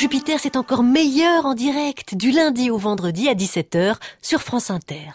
Jupiter, c'est encore meilleur en direct, du lundi au vendredi à 17h sur France Inter.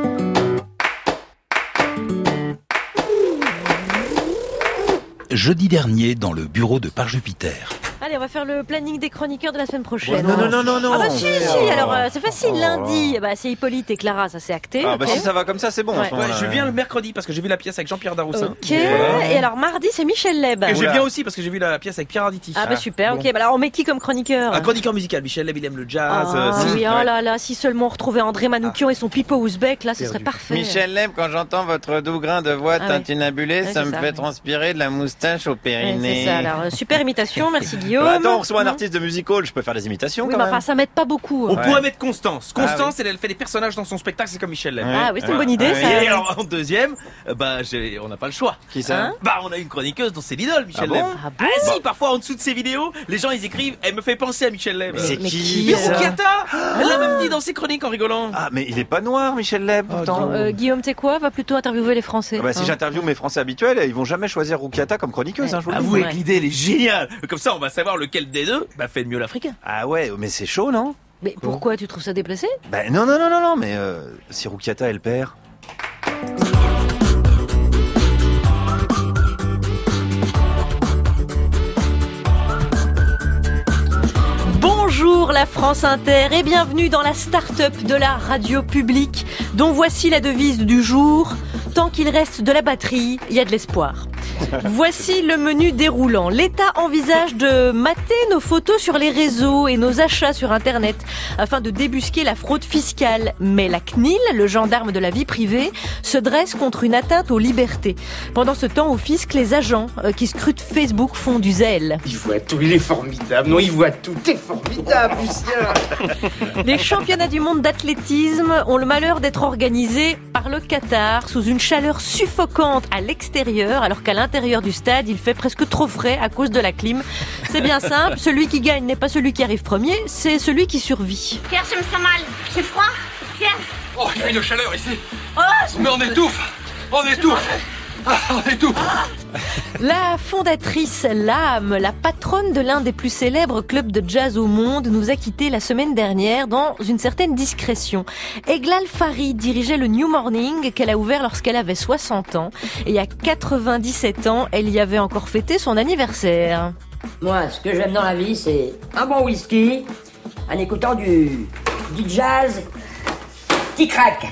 Jeudi dernier, dans le bureau de Par Jupiter. Allez, on va faire le planning des chroniqueurs de la semaine prochaine. Non. Ah bah si, alors c'est facile, lundi, bah, c'est Hippolyte et Clara, ça c'est acté. Ah bah si ça va comme ça, c'est bon. Ouais. Je viens le mercredi parce que j'ai vu la pièce avec Jean-Pierre Daroussin. Ok, et alors mardi, c'est Michel Leb. Et je viens aussi parce que j'ai vu la pièce avec Pierre Arditi. Ah bah super, bon. ok, bah alors on met qui comme chroniqueur? Un chroniqueur musical, Michel Leb, il aime le jazz. Oui, oh là là, si seulement on retrouvait André Manoukian et son pipeau ouzbek, là ce serait parfait. Michel Leb, quand j'entends votre doux grain de voix tintinabulé, Ouais, ça me c'est fait ça. transpirer de la moustache au Ouais, périnée. c'est ça, alors super imitation, merci Guillaume. Bah, attends, on reçoit un artiste de music hall, je peux faire des imitations Oui, quand mais même. enfin ça m'aide pas beaucoup. On pourrait mettre Constance. Constance, Ah elle fait des personnages dans son spectacle, c'est comme Michel Leb. Ah oui, c'est une bonne idée ça. Et alors en deuxième, on n'a pas le choix. Qui ça Hein On a une chroniqueuse dont c'est l'idole, Michel Ah Leb. bon Ah bon Si, parfois en dessous de ses vidéos, les gens ils écrivent, elle me fait penser à Michel Leb. C'est Mais qui qui, Mais ça Roukiata, elle l'a même dit dans ses chroniques en rigolant. Ah mais il est pas noir, Michel Leb, pourtant. Guillaume, t'es quoi? Va plutôt interviewer les Français. Ah bah, si Hein. j'interviewe mes Français habituels, ils vont jamais choisir Roukiata comme chroniqueuse, je vous le dis. Avouez Ouais. que l'idée elle est géniale. Comme ça on va savoir lequel des deux fait le mieux l'africain. Ah ouais, mais c'est chaud, non? Mais pourquoi tu trouves ça déplacé? Ben non, mais si Roukiata elle perd. Bonjour la France Inter et bienvenue dans la start-up de la radio publique dont voici la devise du jour. Tant qu'il reste de la batterie, il y a de l'espoir. Voici le menu déroulant. L'État envisage de mater nos photos sur les réseaux et nos achats sur Internet afin de débusquer la fraude fiscale. Mais la CNIL, le gendarme de la vie privée, se dresse contre une atteinte aux libertés. Pendant ce temps, au fisc, les agents qui scrutent Facebook font du zèle. Il voit tout, il est formidable. Non, il voit tout, t'es formidable, Lucien. Les championnats du monde d'athlétisme ont le malheur d'être organisés par le Qatar sous une chaleur suffocante à l'extérieur, alors qu'à l'intérieur du stade, il fait presque trop frais à cause de la clim. C'est bien simple, celui qui gagne n'est pas celui qui arrive premier, c'est celui qui survit. Pierre, je me sens mal. C'est froid. Pierre. Oh, il y a une chaleur ici. Mais on étouffe. On étouffe. On étouffe. La fondatrice Lame, la patronne de l'un des plus célèbres clubs de jazz au monde, nous a quittés la semaine dernière dans une certaine discrétion. Eglal Farid dirigeait le New Morning qu'elle a ouvert lorsqu'elle avait 60 ans. Et à 97 ans, elle y avait encore fêté son anniversaire. Moi, ce que j'aime dans la vie, c'est un bon whisky, en écoutant du jazz qui craque.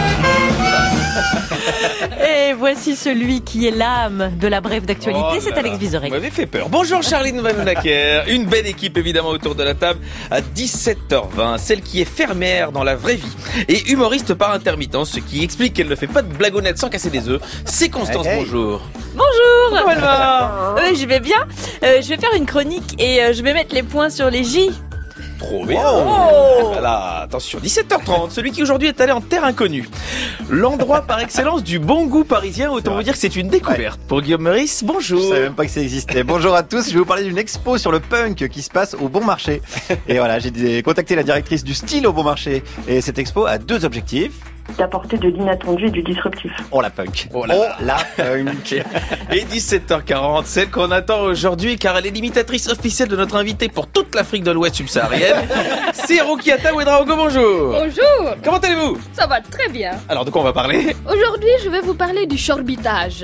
Et voici celui qui est l'âme de la brève d'actualité, c'est Alex Vizorek. Vous m'avez fait peur. Bonjour Charline Van Nacker. Une belle équipe évidemment autour de la table à 17h20. Celle qui est fermière dans la vraie vie et humoriste par intermittence, ce qui explique qu'elle ne fait pas de blagonnette sans casser des œufs. C'est Constance, bonjour. Bonjour. Comment elle va? Je vais bien. Je vais faire une chronique et je vais mettre les points sur les J. Trop bien. Oh. Voilà, attention, 17h30, celui qui aujourd'hui est allé en terre inconnue. L'endroit par excellence du bon goût parisien, autant vous dire que c'est une découverte. Pour Guillaume Meurice, bonjour. Je savais même pas que ça existait. Bonjour à tous, je vais vous parler d'une expo sur le punk qui se passe au Bon Marché. Et voilà, j'ai contacté la directrice du style au Bon Marché. Et cette expo a deux objectifs. D'apporter de l'inattendu et du disruptif. Oh la punk. Oh la punk. Et 17h40, celle qu'on attend aujourd'hui car elle est l'imitatrice officielle de notre invité pour toute l'Afrique de l'Ouest subsaharienne. C'est Roukiata Ouedraogo, bonjour. Bonjour. Comment allez-vous? Ça va très bien. Alors de quoi on va parler? Aujourd'hui, je vais vous parler du chorbitage.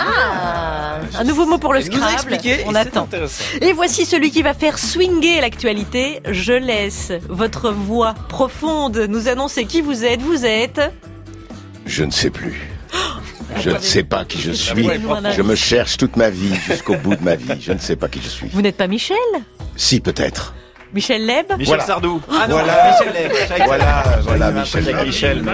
Un nouveau mot pour le Elle nous a Scrabble, expliqué, on et c'est attend. intéressant. Et voici celui qui va faire swinger l'actualité. Je laisse votre voix profonde nous annoncer qui vous êtes. Vous êtes... Je ne sais plus. Je ne sais pas qui je suis. Donnez-nous un indice. Je me cherche toute ma vie, jusqu'au bout de ma vie. Je ne sais pas qui je suis. Vous n'êtes pas Michel? Si, peut-être. Michel Leb? Michel Voilà. Sardou. Voilà. Michel Leb. Voilà, Michel. Avec Michel.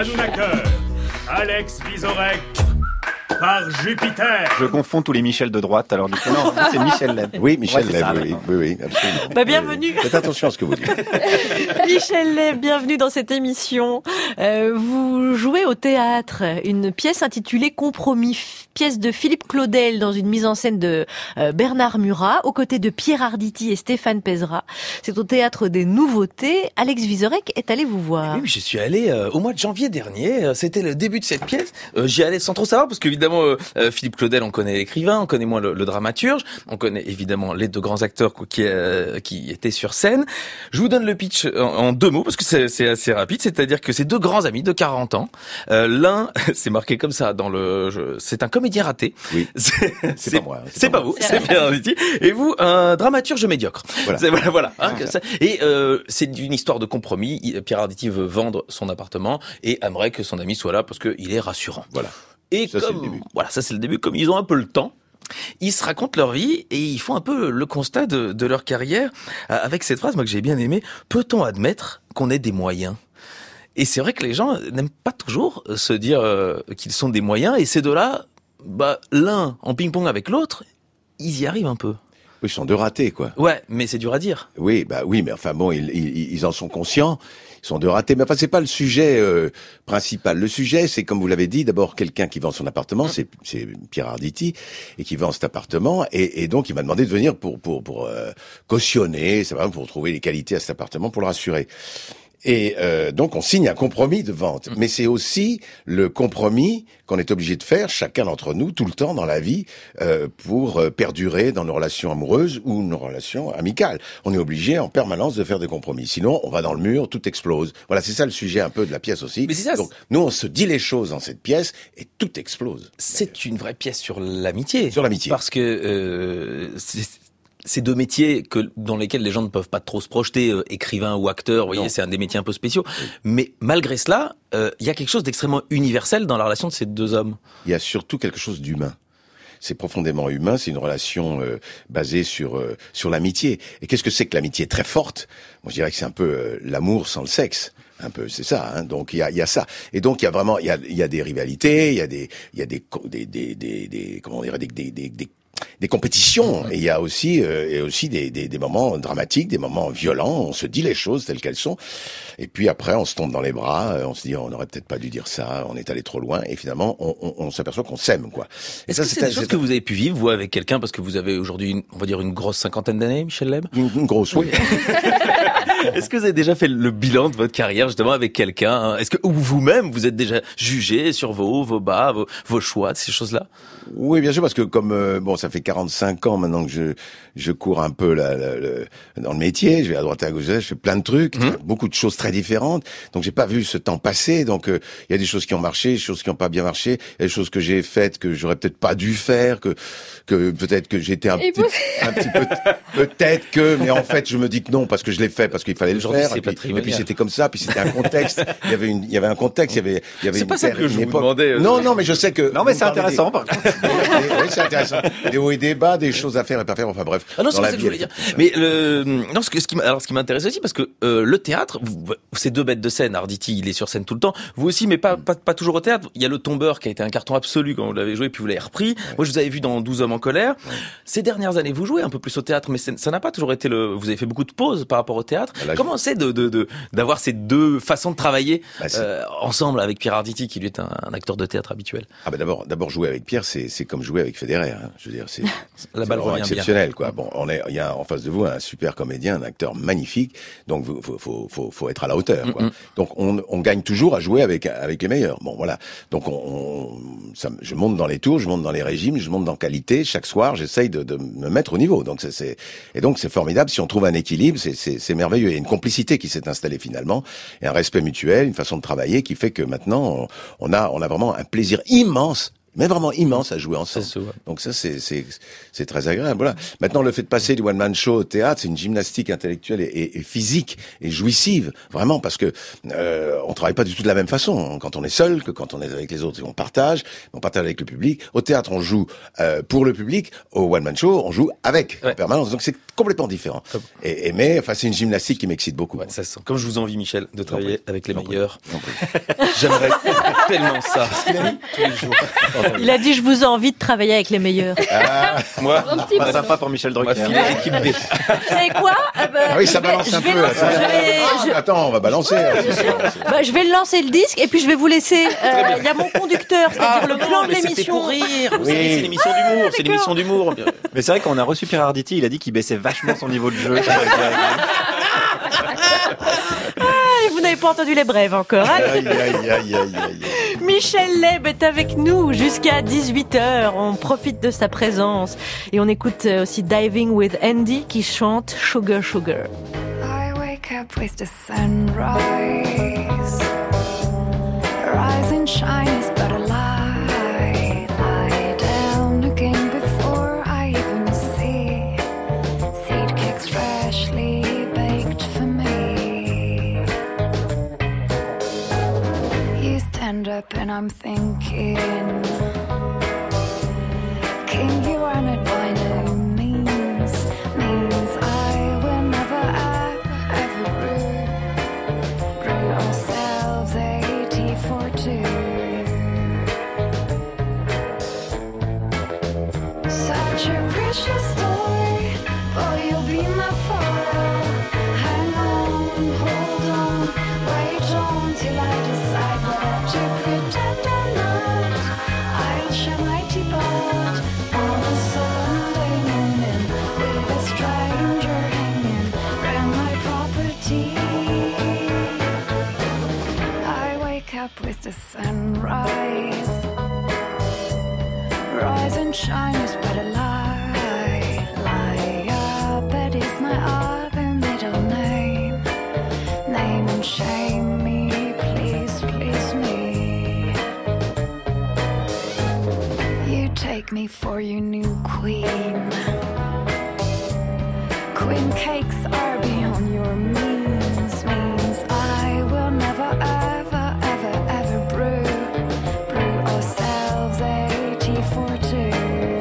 Alex Vizorek par Jupiter. Je confonds tous les Michel de droite, alors du coup, non, c'est Michel Leb. Oui, Michel Ouais, c'est Leb, ça, oui, d'accord. oui, absolument. Bah, bienvenue. Faites attention à ce que vous dites. Michel Leb, bienvenue dans cette émission. Vous jouez au théâtre une pièce intitulée Compromis, pièce de Philippe Claudel dans une mise en scène de Bernard Murat, aux côtés de Pierre Arditi et Stéphane Pézra. C'est au Théâtre des Nouveautés. Alex Vizorek est allé vous voir. Oui, je suis allé au mois de janvier dernier. C'était le début de cette pièce. J'y allais sans trop savoir parce qu'évidemment, évidemment Philippe Claudel, on connaît l'écrivain, on connaît moins le dramaturge, on connaît évidemment les deux grands acteurs qui étaient sur scène. Je vous donne le pitch en 2 mots parce que c'est assez rapide, c'est-à-dire que c'est 2 grands amis de 40 ans. L'un, c'est marqué comme ça dans c'est un comédien raté. Oui. C'est pas moi. C'est pas vous, c'est Pierre Arditi. Et vous, un dramaturge médiocre. Voilà. Et c'est une histoire de compromis. Pierre Arditi veut vendre son appartement et aimerait que son ami soit là parce qu'il est rassurant. Voilà. Et ça, c'est le début. Comme ils ont un peu le temps, ils se racontent leur vie et ils font un peu le constat de leur carrière avec cette phrase, moi, que j'ai bien aimée. Peut-on admettre qu'on ait des moyens ? Et c'est vrai que les gens n'aiment pas toujours se dire qu'ils sont des moyens. Et ces deux-là, l'un en ping-pong avec l'autre, ils y arrivent un peu. Oui, ils sont 2 ratés, quoi. Ouais, mais c'est dur à dire. Oui, mais enfin bon, ils en sont conscients. Ils sont 2 ratés. Mais enfin, c'est pas le sujet principal. Le sujet, c'est, comme vous l'avez dit, d'abord quelqu'un qui vend son appartement, c'est Pierre Arditi, et qui vend cet appartement, et donc il m'a demandé de venir pour cautionner, c'est vrai, pour trouver les qualités à cet appartement, pour le rassurer. Et donc on signe un compromis de vente, mais c'est aussi le compromis qu'on est obligé de faire chacun d'entre nous tout le temps dans la vie pour perdurer dans nos relations amoureuses ou nos relations amicales. On est obligé en permanence de faire des compromis, sinon on va dans le mur, tout explose. Voilà, c'est ça le sujet un peu de la pièce aussi. Mais c'est ça, donc nous on se dit les choses dans cette pièce et tout explose. C'est une vraie pièce sur l'amitié. Sur l'amitié. Parce que c'est 2 métiers dans lesquels les gens ne peuvent pas trop se projeter, écrivain ou acteur, vous voyez, c'est un des métiers un peu spéciaux. Oui. Mais malgré cela, il y a quelque chose d'extrêmement universel dans la relation de ces 2 hommes. Il y a surtout quelque chose d'humain. C'est profondément humain, c'est une relation basée sur l'amitié. Et qu'est-ce que c'est que l'amitié très forte ? Moi, je dirais que c'est un peu l'amour sans le sexe. Un peu, c'est ça. Hein. Donc il y a ça. Et donc il y a vraiment, il y a des rivalités, il y a des comment dire, des compétitions, et il y a aussi des moments dramatiques, des moments violents, on se dit les choses telles qu'elles sont, et puis après on se tombe dans les bras, on se dit on n'aurait peut-être pas dû dire ça, on est allé trop loin, et finalement on s'aperçoit qu'on s'aime, quoi. Et Est-ce que c'est des choses que vous avez pu vivre, vous, avec quelqu'un, parce que vous avez aujourd'hui, on va dire, une grosse 50aine d'années, Michel Leb ? Une grosse, oui. Est-ce que vous avez déjà fait le bilan de votre carrière, justement, avec quelqu'un, hein ? Est-ce que vous-même, vous êtes déjà jugé sur vos bas, vos choix, ces choses-là ? Oui, bien sûr, parce que comme ça fait 45 ans maintenant que je cours un peu dans le métier, je vais à droite et à gauche, je fais plein de trucs, beaucoup de choses très différentes. Donc j'ai pas vu ce temps passer. Donc il y a des choses qui ont marché, des choses qui ont pas bien marché, il y a des choses que j'ai faites que j'aurais peut-être pas dû faire, que peut-être que j'étais un petit peu peut-être que, mais en fait je me dis que non parce que je l'ai fait parce qu'il fallait le faire. Et puis c'était comme ça, puis c'était un contexte. Il y avait un contexte, il y avait c'est pas ça que je vous demandais. Non, mais je sais que. Non, mais c'est intéressant par contre. Oui, c'est intéressant. Des hauts et des bas, des choses à faire et pas faire, enfin bref. Ah non, c'est ça que je voulais dire. Mais ce qui m'intéresse aussi, parce que le théâtre, c'est 2 bêtes de scène. Arditi, il est sur scène tout le temps. Vous aussi, mais pas toujours au théâtre. Il y a Le Tombeur qui a été un carton absolu quand vous l'avez joué, puis vous l'avez repris. Moi, je vous avais vu dans 12 hommes en colère. Ces dernières années, vous jouez un peu plus au théâtre, mais ça n'a pas toujours été vous avez fait beaucoup de pauses par rapport au théâtre. Comment c'est d'avoir ces 2 façons de travailler ensemble avec Pierre Arditi, qui lui est un acteur de théâtre habituel? Ah d'abord jouer avec Pierre, c'est comme jouer avec Federer. Hein. Je veux dire, c'est la balle revient exceptionnel, quoi. Bon, il y a en face de vous un super comédien, un acteur magnifique. Donc faut être à la hauteur, quoi. Donc on gagne toujours à jouer avec les meilleurs. Bon, voilà. Donc je monte dans les tours, je monte dans les régimes, je monte dans qualité. Chaque soir, j'essaye de me mettre au niveau. Donc c'est formidable. Si on trouve un équilibre, c'est merveilleux. Il y a une complicité qui s'est installée finalement, et un respect mutuel, une façon de travailler qui fait que maintenant on a vraiment un plaisir immense. Mais vraiment immense à jouer ensemble. Donc ça, c'est très agréable. Voilà. Maintenant, le fait de passer du one-man show au théâtre, c'est une gymnastique intellectuelle et physique et jouissive. Vraiment, parce que on travaille pas du tout de la même façon quand on est seul que quand on est avec les autres. On partage avec le public. Au théâtre, on joue pour le public. Au one-man show, on joue avec en permanence. Donc c'est complètement différent. Mais c'est une gymnastique qui m'excite beaucoup. Ouais, ça sent. Comme je vous envie, Michel, de travailler avec les meilleurs. J'aimerais tellement ça. Tous les jours. Il a dit je vous ai envie de travailler avec les meilleurs. Moi, pas sympa pour Michel Drucker. Équipe B. Vous savez quoi oui, ça balance un peu. Attends, on va balancer. Je vais lancer le disque et puis je vais vous laisser. Il y a mon conducteur, c'est-à-dire le plan de l'émission. C'était pour rire. Oui. C'est l'émission d'humour. C'est l'émission d'humour. Mais c'est vrai qu'on a reçu Pierre Arditi. Il a dit qu'il baissait vachement son niveau de jeu. Vous n'avez pas entendu les brèves encore. Aïe. Michel Leb est avec nous jusqu'à 18h. On profite de sa présence. Et on écoute aussi Diving with Andy qui chante Sugar Sugar. I wake up with the sunrise. Rise and shine is but a lie. Lie down again before I even see. Seed cakes freshly baked for me. You stand up and I'm thinking, King, you are not by no means. Means I will never ever brew ourselves a tea for two. Such a precious story, boy, you'll be my foil. Hang on, hold on, wait on till I decide whether to pretend or not. I'll share my teapot on a Sunday morning with a stranger hanging round my property. I wake up with the sunrise. Rise and shine is but a lie. Lie up, that is my other middle name. Name and shame me, please, please me. You take me for your new queen. Queen cakes are beyond your means. Means I will never ever brew ourselves a tea for two.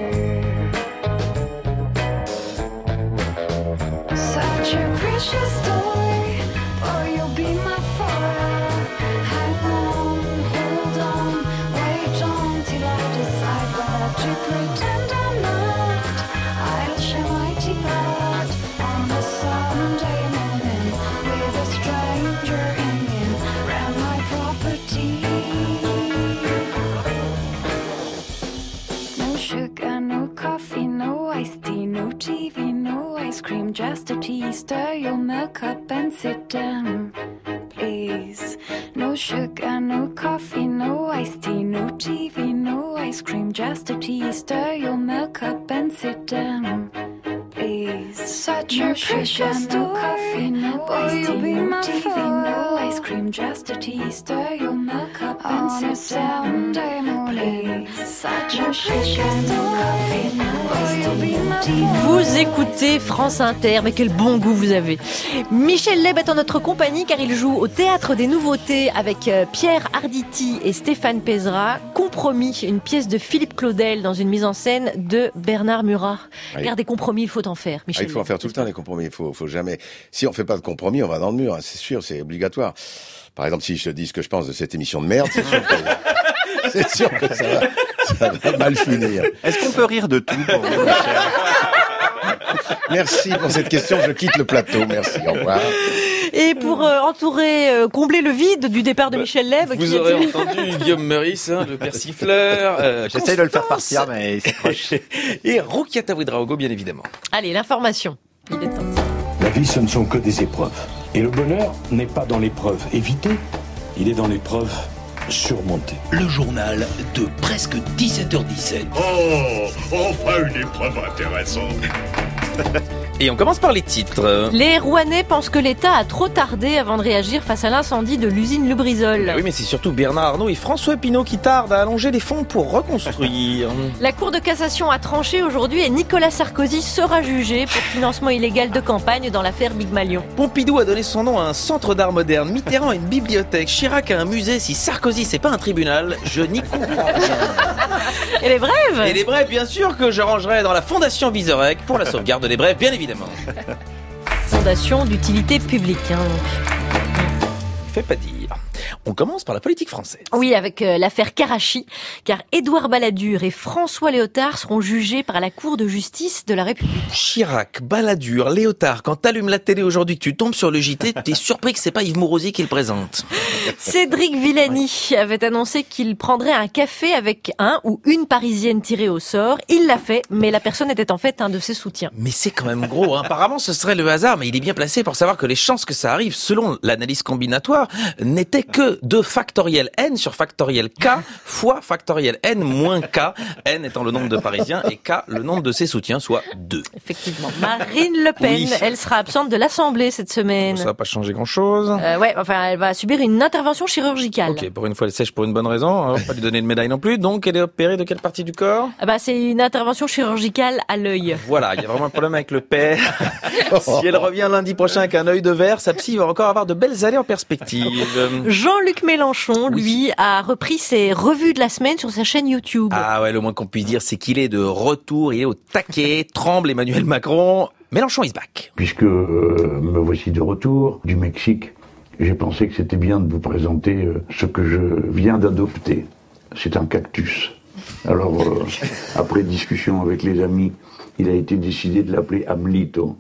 Such a precious story, or you'll be my foil. Hang on, hold on, wait on till I decide whether to pretend or not. I'll share my teapot on a Sunday morning with a stranger hanging round my property. No sugar, no coffee, no iced tea, no TV, no ice cream, just a tea. Stir your milk up and sit down, please. No sugar, no coffee, no iced tea, no TV, no ice cream, just a tea. Stir your milk up and sit down, please. Such a precious no coffee, no iced tea, no TV, no ice cream, just a tea. Stir your milk up and sit down, please. Such a precious no coffee, no iced tea, no TV. Vous écoutez France Inter, mais quel bon goût vous avez. Michel Leb est en notre compagnie car il joue au Théâtre des Nouveautés avec Pierre Arditi et Stéphane Pézra. Compromis, une pièce de Philippe Claudel dans une mise en scène de Bernard Murat. Oui. Car des compromis, il faut en faire, Michel. Il faut en faire tout le temps, les compromis. Il faut jamais. Si on fait pas de compromis, on va dans le mur. Hein, c'est sûr, c'est obligatoire. Par exemple, si je te dis ce que je pense de cette émission de merde, c'est sûr que ça va mal finir. Est-ce qu'on peut rire de tout pour vous, Michel? Merci pour cette question. Je quitte le plateau. Merci. Au revoir. Et pour combler le vide du départ de Michel Leb, vous aurez entendu Guillaume Meurice, le persifleur. J'essaye de le faire partir, mais il s'accroche. Et Roukiata Ouedraogo, bien évidemment. Allez, l'information. Il est temps. La vie, ce ne sont que des épreuves. Et le bonheur n'est pas dans l'épreuve évitée, il est dans l'épreuve surmontée. Le journal de presque 17h17. Oh, enfin une épreuve intéressante. Et on commence par les titres. Les Rouennais pensent que l'État a trop tardé avant de réagir face à l'incendie de l'usine Lubrizol. Oui, mais c'est surtout Bernard Arnault et François Pinault qui tardent à allonger les fonds pour reconstruire. La Cour de cassation a tranché aujourd'hui et Nicolas Sarkozy sera jugé pour financement illégal de campagne dans l'affaire Big Malion. Pompidou a donné son nom à un centre d'art moderne, Mitterrand à une bibliothèque, Chirac à un musée. Si Sarkozy c'est pas un tribunal, je n'y comprends rien. Et les brèves ? Et les brèves, bien sûr que je rangerai dans la Fondation Vizorek pour la sauvegarde des brèves, bien évidemment. Fondation d'utilité publique. Fais pas dire. On commence par la politique française. Oui, avec l'affaire Karachi, car Édouard Balladur et François Léotard seront jugés par la Cour de justice de la République. Chirac, Balladur, Léotard, quand t'allumes la télé aujourd'hui, que tu tombes sur le JT, t'es surpris que c'est pas Yves Mourouzi qui le présente. Cédric Villani avait annoncé qu'il prendrait un café avec un ou une Parisienne tirée au sort. Il l'a fait, mais la personne était en fait un de ses soutiens. Mais c'est quand même gros, hein. Apparemment ce serait le hasard, mais il est bien placé pour savoir que les chances que ça arrive, selon l'analyse combinatoire, n'étaient que 2 factoriel n sur factoriel k fois factoriel n moins k, n étant le nombre de Parisiens et k le nombre de ses soutiens, soit 2. Effectivement. Marine Le Pen, elle sera absente de l'Assemblée cette semaine. Ça va pas changer grand-chose. Elle va subir une intervention chirurgicale. Ok, pour une fois, elle sèche pour une bonne raison. On va pas lui donner de médaille non plus. Donc, elle est opérée de quelle partie du corps ? C'est une intervention chirurgicale à l'œil. Voilà, il y a vraiment un problème avec le père. Si elle revient lundi prochain avec un œil de verre, sa psy va encore avoir de belles années en perspective. Jean-Luc Mélenchon, lui, a repris ses revues de la semaine sur sa chaîne YouTube. Ah ouais, le moins qu'on puisse dire, c'est qu'il est de retour, il est au taquet, tremble Emmanuel Macron. Mélenchon is back. Puisque me voici de retour du Mexique, j'ai pensé que c'était bien de vous présenter ce que je viens d'adopter. C'est un cactus. Alors, après discussion avec les amis, il a été décidé de l'appeler Amlito,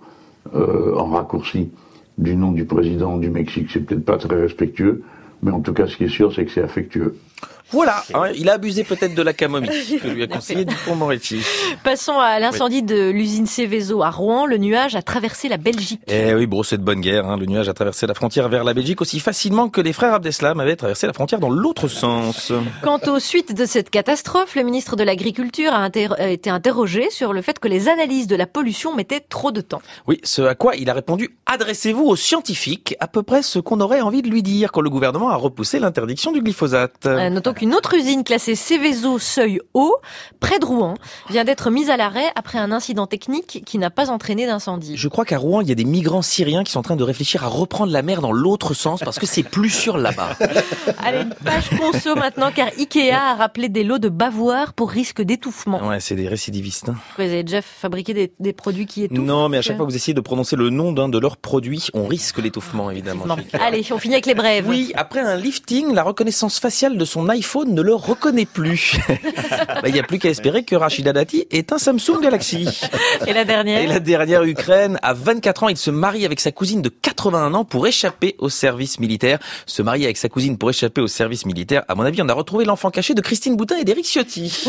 en raccourci du nom du président du Mexique. C'est peut-être pas très respectueux, mais en tout cas, ce qui est sûr, c'est que c'est affectueux. Voilà, il a abusé peut-être de la camomille que lui a conseillé Dupond-Moretti. Passons à l'incendie de l'usine Seveso à Rouen. Le nuage a traversé la Belgique. Eh oui, c'est de bonne guerre. Le nuage a traversé la frontière vers la Belgique aussi facilement que les frères Abdeslam avaient traversé la frontière dans l'autre sens. Quant aux suites de cette catastrophe, le ministre de l'Agriculture a été interrogé sur le fait que les analyses de la pollution mettaient trop de temps. Oui, ce à quoi il a répondu « Adressez-vous aux scientifiques », à peu près ce qu'on aurait envie de lui dire quand le gouvernement a repoussé l'interdiction du glyphosate. Notons qu'une autre usine classée Seveso seuil haut, près de Rouen, vient d'être mise à l'arrêt après un incident technique qui n'a pas entraîné d'incendie. Je crois qu'à Rouen, il y a des migrants syriens qui sont en train de réfléchir à reprendre la mer dans l'autre sens parce que c'est plus sûr là-bas. Allez, une page conso maintenant, car Ikea a rappelé des lots de bavoirs pour risque d'étouffement. Ouais, c'est des récidivistes. Vous avez déjà fabriqué des produits qui étouffent? Non, mais à chaque fois que vous essayez de prononcer le nom d'un de leurs produits, on risque l'étouffement, évidemment. Allez, on finit avec les brèves. Oui, après un lifting, la reconnaissance faciale de son iPhone ne le reconnaît plus. Il n'y a plus qu'à espérer que Rachida Dati ait un Samsung Galaxy. Et la dernière? Et la dernière, Ukraine. À 24 ans, il se marie avec sa cousine de 81 ans pour échapper au service militaire. Se marier avec sa cousine pour échapper au service militaire, à mon avis, on a retrouvé l'enfant caché de Christine Boutin et d'Éric Ciotti.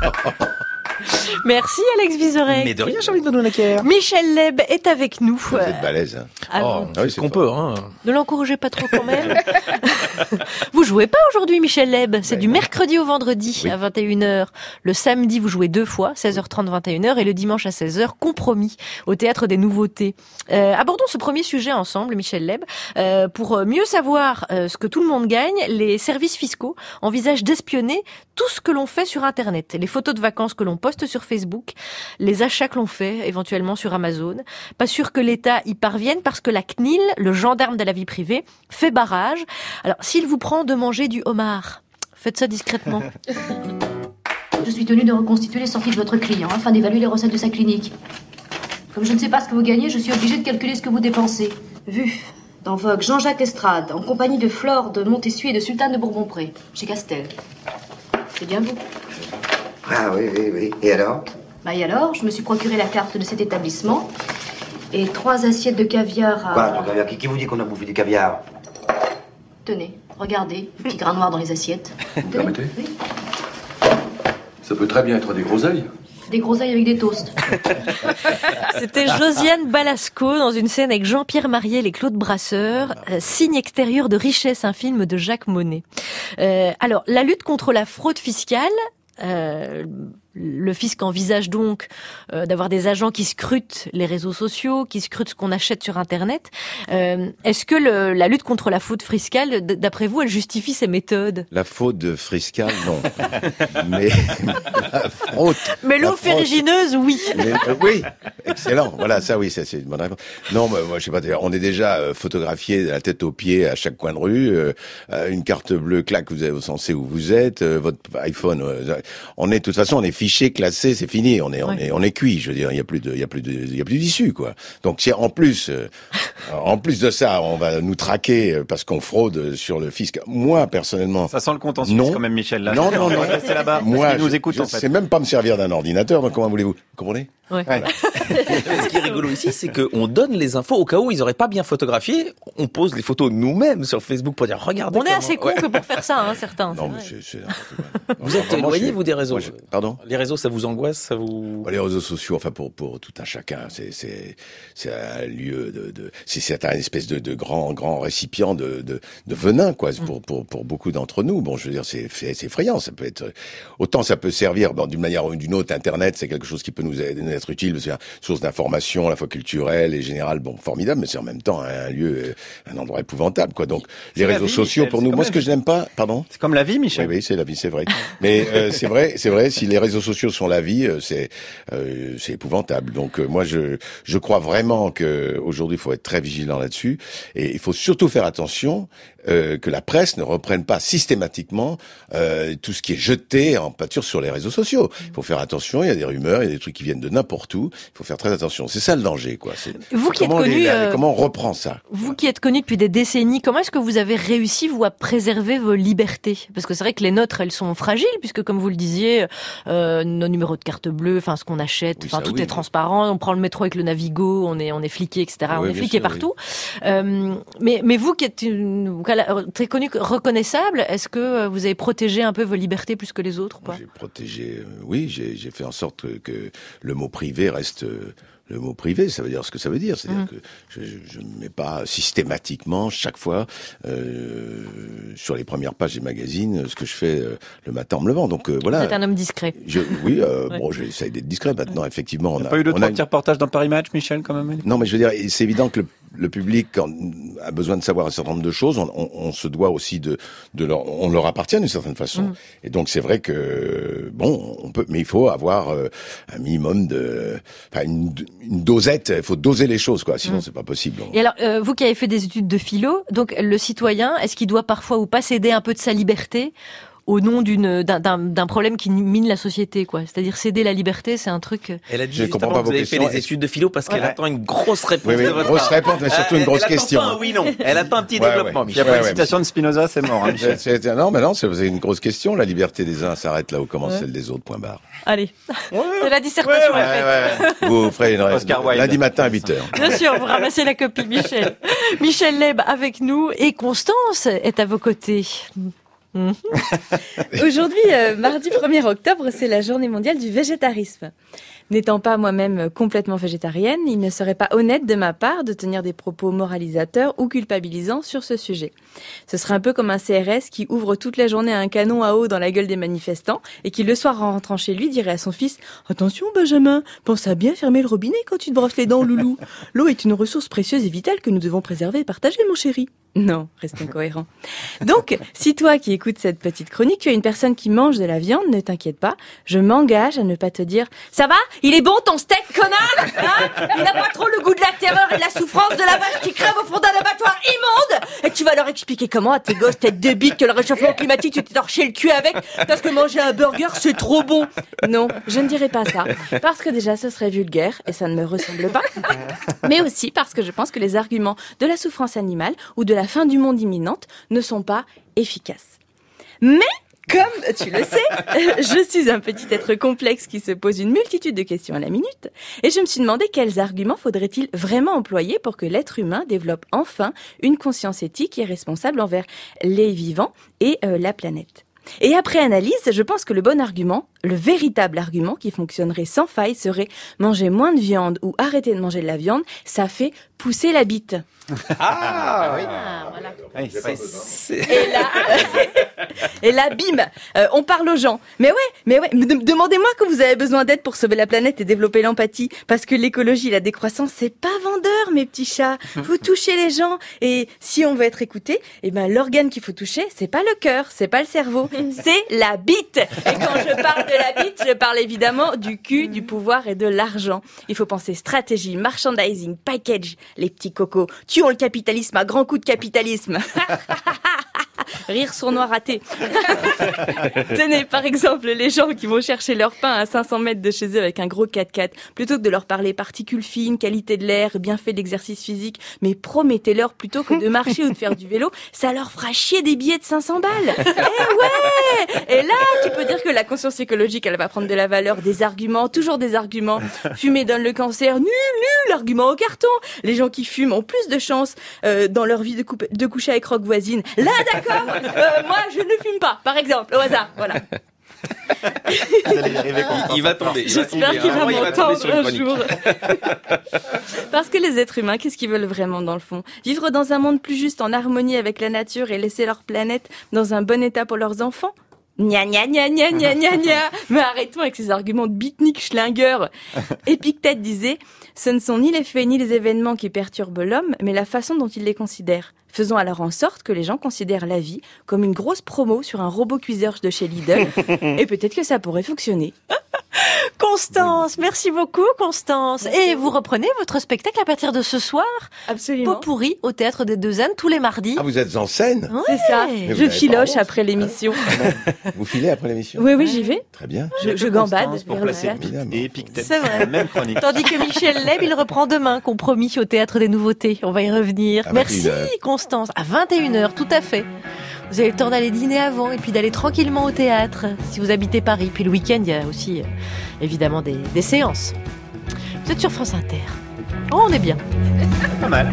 Merci Alex Vizorek. Mais de rien, Charline Vanhoenacker. Michel Leb est avec nous. Vous êtes balèze. Oui, c'est qu'on peut. Ne l'encouragez pas trop quand même. Vous jouez pas aujourd'hui, Michel Leb. C'est du mercredi au vendredi à 21h. Le samedi, vous jouez 2 fois, 16h30, 21h, et le dimanche à 16h, Compromis, au Théâtre des Nouveautés. Abordons ce premier sujet ensemble, Michel Leb. Pour mieux savoir ce que tout le monde gagne, les services fiscaux envisagent d'espionner tout ce que l'on fait sur Internet. Les photos de vacances que l'on poste sur Facebook, les achats que l'on fait éventuellement sur Amazon. Pas sûr que l'État y parvienne parce que la CNIL, le gendarme de la vie privée, fait barrage. Alors, s'il vous prend de manger du homard, faites ça discrètement. Je suis tenue de reconstituer les sorties de votre client afin d'évaluer les recettes de sa clinique. Comme je ne sais pas ce que vous gagnez, je suis obligée de calculer ce que vous dépensez. Vu dans Vogue, Jean-Jacques Estrade, en compagnie de Flore de Montessuie et de Sultane de Bourbon-Pré, chez Castel. C'est bien vous. Ah oui. Et alors? Et alors, je me suis procuré la carte de cet établissement et 3 assiettes de caviar à... Quoi, du caviar? Qui vous dit qu'on a bouffé du caviar? Tenez, regardez, le petit grain noir dans les assiettes. Permettez? Oui. Ça peut très bien être des groseilles. Des groseilles avec des toasts. C'était Josiane Balasco dans une scène avec Jean-Pierre Mariel et Claude Brasseur, Signe extérieur de richesse, un film de Jacques Monnet. Alors, la lutte contre la fraude fiscale, le fisc envisage donc d'avoir des agents qui scrutent les réseaux sociaux, qui scrutent ce qu'on achète sur Internet. Est-ce que la lutte contre la fraude fiscale, d'après vous, elle justifie ces méthodes? La fraude fiscale, non. Mais la fraude... Mais l'eau ferrugineuse, oui. Oui, excellent. Voilà, ça oui, ça c'est une bonne réponse. Non, mais moi je sais pas, on est déjà photographié de la tête aux pieds à chaque coin de rue, une carte bleue, clac, on sait où vous êtes, votre iPhone, on est de toute façon, on est fiché, classé, c'est fini, on est cuit, je veux dire, il y a plus d'issue, quoi. Donc si en plus de ça, on va nous traquer parce qu'on fraude sur le fisc. Moi personnellement, ça sent le compte en Suisse quand même, Michel. Là. Non. Restez là-bas. Moi, nous écoute, je sais même pas me servir d'un ordinateur, donc comment voulez-vous? Vous comprenez? Ouais. Voilà. Ce qui est rigolo ici, c'est qu'on donne les infos au cas où ils auraient pas bien photographié. On pose les photos nous-mêmes sur Facebook pour dire regardez. On est assez cons que pour faire ça, hein, certains. Non, mais c'est Vous êtes éloigné, vous, des réseaux? Pardon? Les réseaux, ça vous angoisse, ça vous... Les réseaux sociaux, enfin, pour tout un chacun, c'est un lieu c'est un espèce de grand récipient de venin, quoi, pour beaucoup d'entre nous. Bon, je veux dire, c'est effrayant. Ça peut être, autant ça peut servir, d'une manière ou d'une autre. Internet, c'est quelque chose qui peut nous être utile, c'est une source d'information, à la fois culturelle et générale, formidable, mais c'est en même temps un lieu, un endroit épouvantable, quoi. Donc, les réseaux sociaux, pour nous, moi, ce que je n'aime pas, pardon? C'est comme la vie, Michel. Oui, c'est la vie, c'est vrai. Mais, c'est vrai, si les réseaux sociaux sont la vie, c'est épouvantable. Donc, moi, je crois vraiment que aujourd'hui, il faut être très vigilant là-dessus. Et il faut surtout faire attention, que la presse ne reprenne pas systématiquement tout ce qui est jeté en pâture sur les réseaux sociaux. Il faut faire attention, il y a des rumeurs, il y a des trucs qui viennent de n'importe où. Il faut faire très attention. C'est ça le danger, quoi. Vous qui êtes connu, comment on reprend ça? Vous qui êtes connu depuis des décennies, comment est-ce que vous avez réussi, vous, à préserver vos libertés? Parce que c'est vrai que les nôtres, elles sont fragiles, puisque comme vous le disiez, nos numéros de carte bleue, enfin ce qu'on achète, enfin tout est transparent. On prend le métro avec le Navigo, on est fliqué, etc. On est fliqué partout. Mais vous qui êtes très connu, reconnaissable, est-ce que vous avez protégé un peu vos libertés plus que les autres ou pas? J'ai protégé, oui, j'ai fait en sorte que le mot privé reste le mot privé. Ça veut dire ce que ça veut dire. C'est-à-dire que je ne mets pas systématiquement, chaque fois, sur les premières pages des magazines, ce que je fais le matin en me levant. Donc voilà. Vous êtes un homme discret. Oui, bon, j'essaie d'être discret maintenant. Effectivement, on a pas eu de petits reportages dans Paris Match, Michel, quand même? Non, mais je veux dire, c'est évident que le public a besoin de savoir un certain nombre de choses. On se doit aussi on leur appartient d'une certaine façon. Et donc c'est vrai que bon, on peut, mais il faut avoir un minimum une dosette. Il faut doser les choses, quoi. Sinon c'est pas possible. Et alors, vous qui avez fait des études de philo, donc le citoyen, est-ce qu'il doit parfois ou pas céder un peu de sa liberté au nom d'un problème qui mine la société, quoi? C'est-à-dire céder la liberté, c'est un truc... Elle a dit justement que vous avez fait des études de philo parce qu'elle attend une grosse réponse. Oui, une grosse réponse, mais surtout une grosse question. Elle attend pas un oui, non. Elle attend un petit développement, Michel. Il n'y a pas une citation de Spinoza, c'est mort, hein, Michel. Non, c'est une grosse question. La liberté des uns s'arrête là où commence celle des autres, point barre. Allez. C'est la dissertation, en fait. Vous ferez une lundi matin à 8h. Bien sûr, vous ramassez la copie, Michel. Michel Leb avec nous et Constance est à vos côtés. Aujourd'hui, mardi 1er octobre, c'est la journée mondiale du végétarisme. N'étant pas moi-même complètement végétarienne, il ne serait pas honnête de ma part de tenir des propos moralisateurs ou culpabilisants sur ce sujet. Ce serait un peu comme un CRS qui ouvre toute la journée un canon à eau dans la gueule des manifestants et qui le soir en rentrant chez lui dirait à son fils « Attention Benjamin, pense à bien fermer le robinet quand tu te brosses les dents, loulou. L'eau est une ressource précieuse et vitale que nous devons préserver et partager, mon chéri. » Non, restons cohérents. Donc, si toi qui écoutes cette petite chronique, tu es une personne qui mange de la viande, ne t'inquiète pas, je m'engage à ne pas te dire « Ça va? Il est bon ton steak, connard? Hein? Il n'a pas trop le goût de la terreur et de la souffrance de la vache qui crève au fond d'un abattoir immonde? » Et tu vas leur expliquer comment à tes gosses tête de bite que le réchauffement climatique, tu t'es torché le cul avec parce que manger un burger, c'est trop bon. Non, je ne dirai pas ça. Parce que déjà, ce serait vulgaire et ça ne me ressemble pas. Mais aussi parce que je pense que les arguments de la souffrance animale ou de la fin du monde imminente ne sont pas efficaces. Mais, comme tu le sais, je suis un petit être complexe qui se pose une multitude de questions à la minute et je me suis demandé quels arguments faudrait-il vraiment employer pour que l'être humain développe enfin une conscience éthique et responsable envers les vivants et la planète. Et après analyse, je pense que le bon argument, le véritable argument qui fonctionnerait sans faille serait manger moins de viande ou arrêter de manger de la viande, ça fait pousser la bite. Ah oui. Voilà. Oui, Et là, bim, on parle aux gens. Mais ouais, demandez-moi que vous avez besoin d'aide pour sauver la planète et développer l'empathie. Parce que l'écologie et la décroissance, c'est pas vendeur, mes petits chats. Vous touchez les gens. Et si on veut être écouté, eh ben, l'organe qu'il faut toucher, c'est pas le cœur, c'est pas le cerveau, c'est la bite. Et quand je parle de la bite, je parle évidemment du cul, du pouvoir et de l'argent. Il faut penser stratégie, merchandising, package, les petits cocos. Tuons le capitalisme à grands coups de capitalisme. Rire sournois raté. Tenez, par exemple, les gens qui vont chercher leur pain à 500 mètres de chez eux avec un gros 4x4, plutôt que de leur parler particules fines, qualité de l'air, bienfait de l'exercice physique, mais promettez-leur plutôt que de marcher ou de faire du vélo, ça leur fera chier des billets de 500 balles. Eh ouais! Et là, tu peux dire que la conscience écologique, elle va prendre de la valeur, des arguments, toujours des arguments. Fumer donne le cancer, nul, argument au carton. Les gens qui fument ont plus de chance dans leur vie de coucher avec rock voisine. Là, d'accord, moi, je ne fume pas, par exemple, au hasard, voilà. Vous allez y arriver, Constance. Il va tomber. J'espère qu'il va m'entendre sur une un chronique. jour. Parce que les êtres humains, qu'est-ce qu'ils veulent vraiment dans le fond? Vivre dans un monde plus juste, en harmonie avec la nature et laisser leur planète dans un bon état pour leurs enfants? Gna gna gna gna gna gna gna. Mais arrêtons avec ces arguments de beatnik schlinger. Épictète disait, ce ne sont ni les faits ni les événements qui perturbent l'homme, mais la façon dont il les considère. Faisons alors en sorte que les gens considèrent la vie comme une grosse promo sur un robot cuiseur de chez Lidl. Et peut-être que ça pourrait fonctionner. Constance, merci beaucoup Constance. Et vous reprenez votre spectacle à partir de ce soir? Absolument. Pot-pourri au Théâtre des Deux Ânes tous les mardis. Ah, vous êtes en scène? Ouais. C'est ça. Mais vous Je avez filoche pas honte. après l'émission. Vous filez après l'émission? Oui, j'y vais. Très bien. Je gambade Constance pour vers le placer théâtre. Pic et Épictète. C'est vrai. Même chronique. Tandis que Michel Leb, il reprend demain, compromis au Théâtre des Nouveautés. On va y revenir. À Merci 21h. Constance. À 21h, tout à fait. Vous avez le temps d'aller dîner avant et puis d'aller tranquillement au théâtre si vous habitez Paris. Puis le week-end, il y a aussi évidemment des séances. Vous êtes sur France Inter. Oh, on est bien. Pas mal.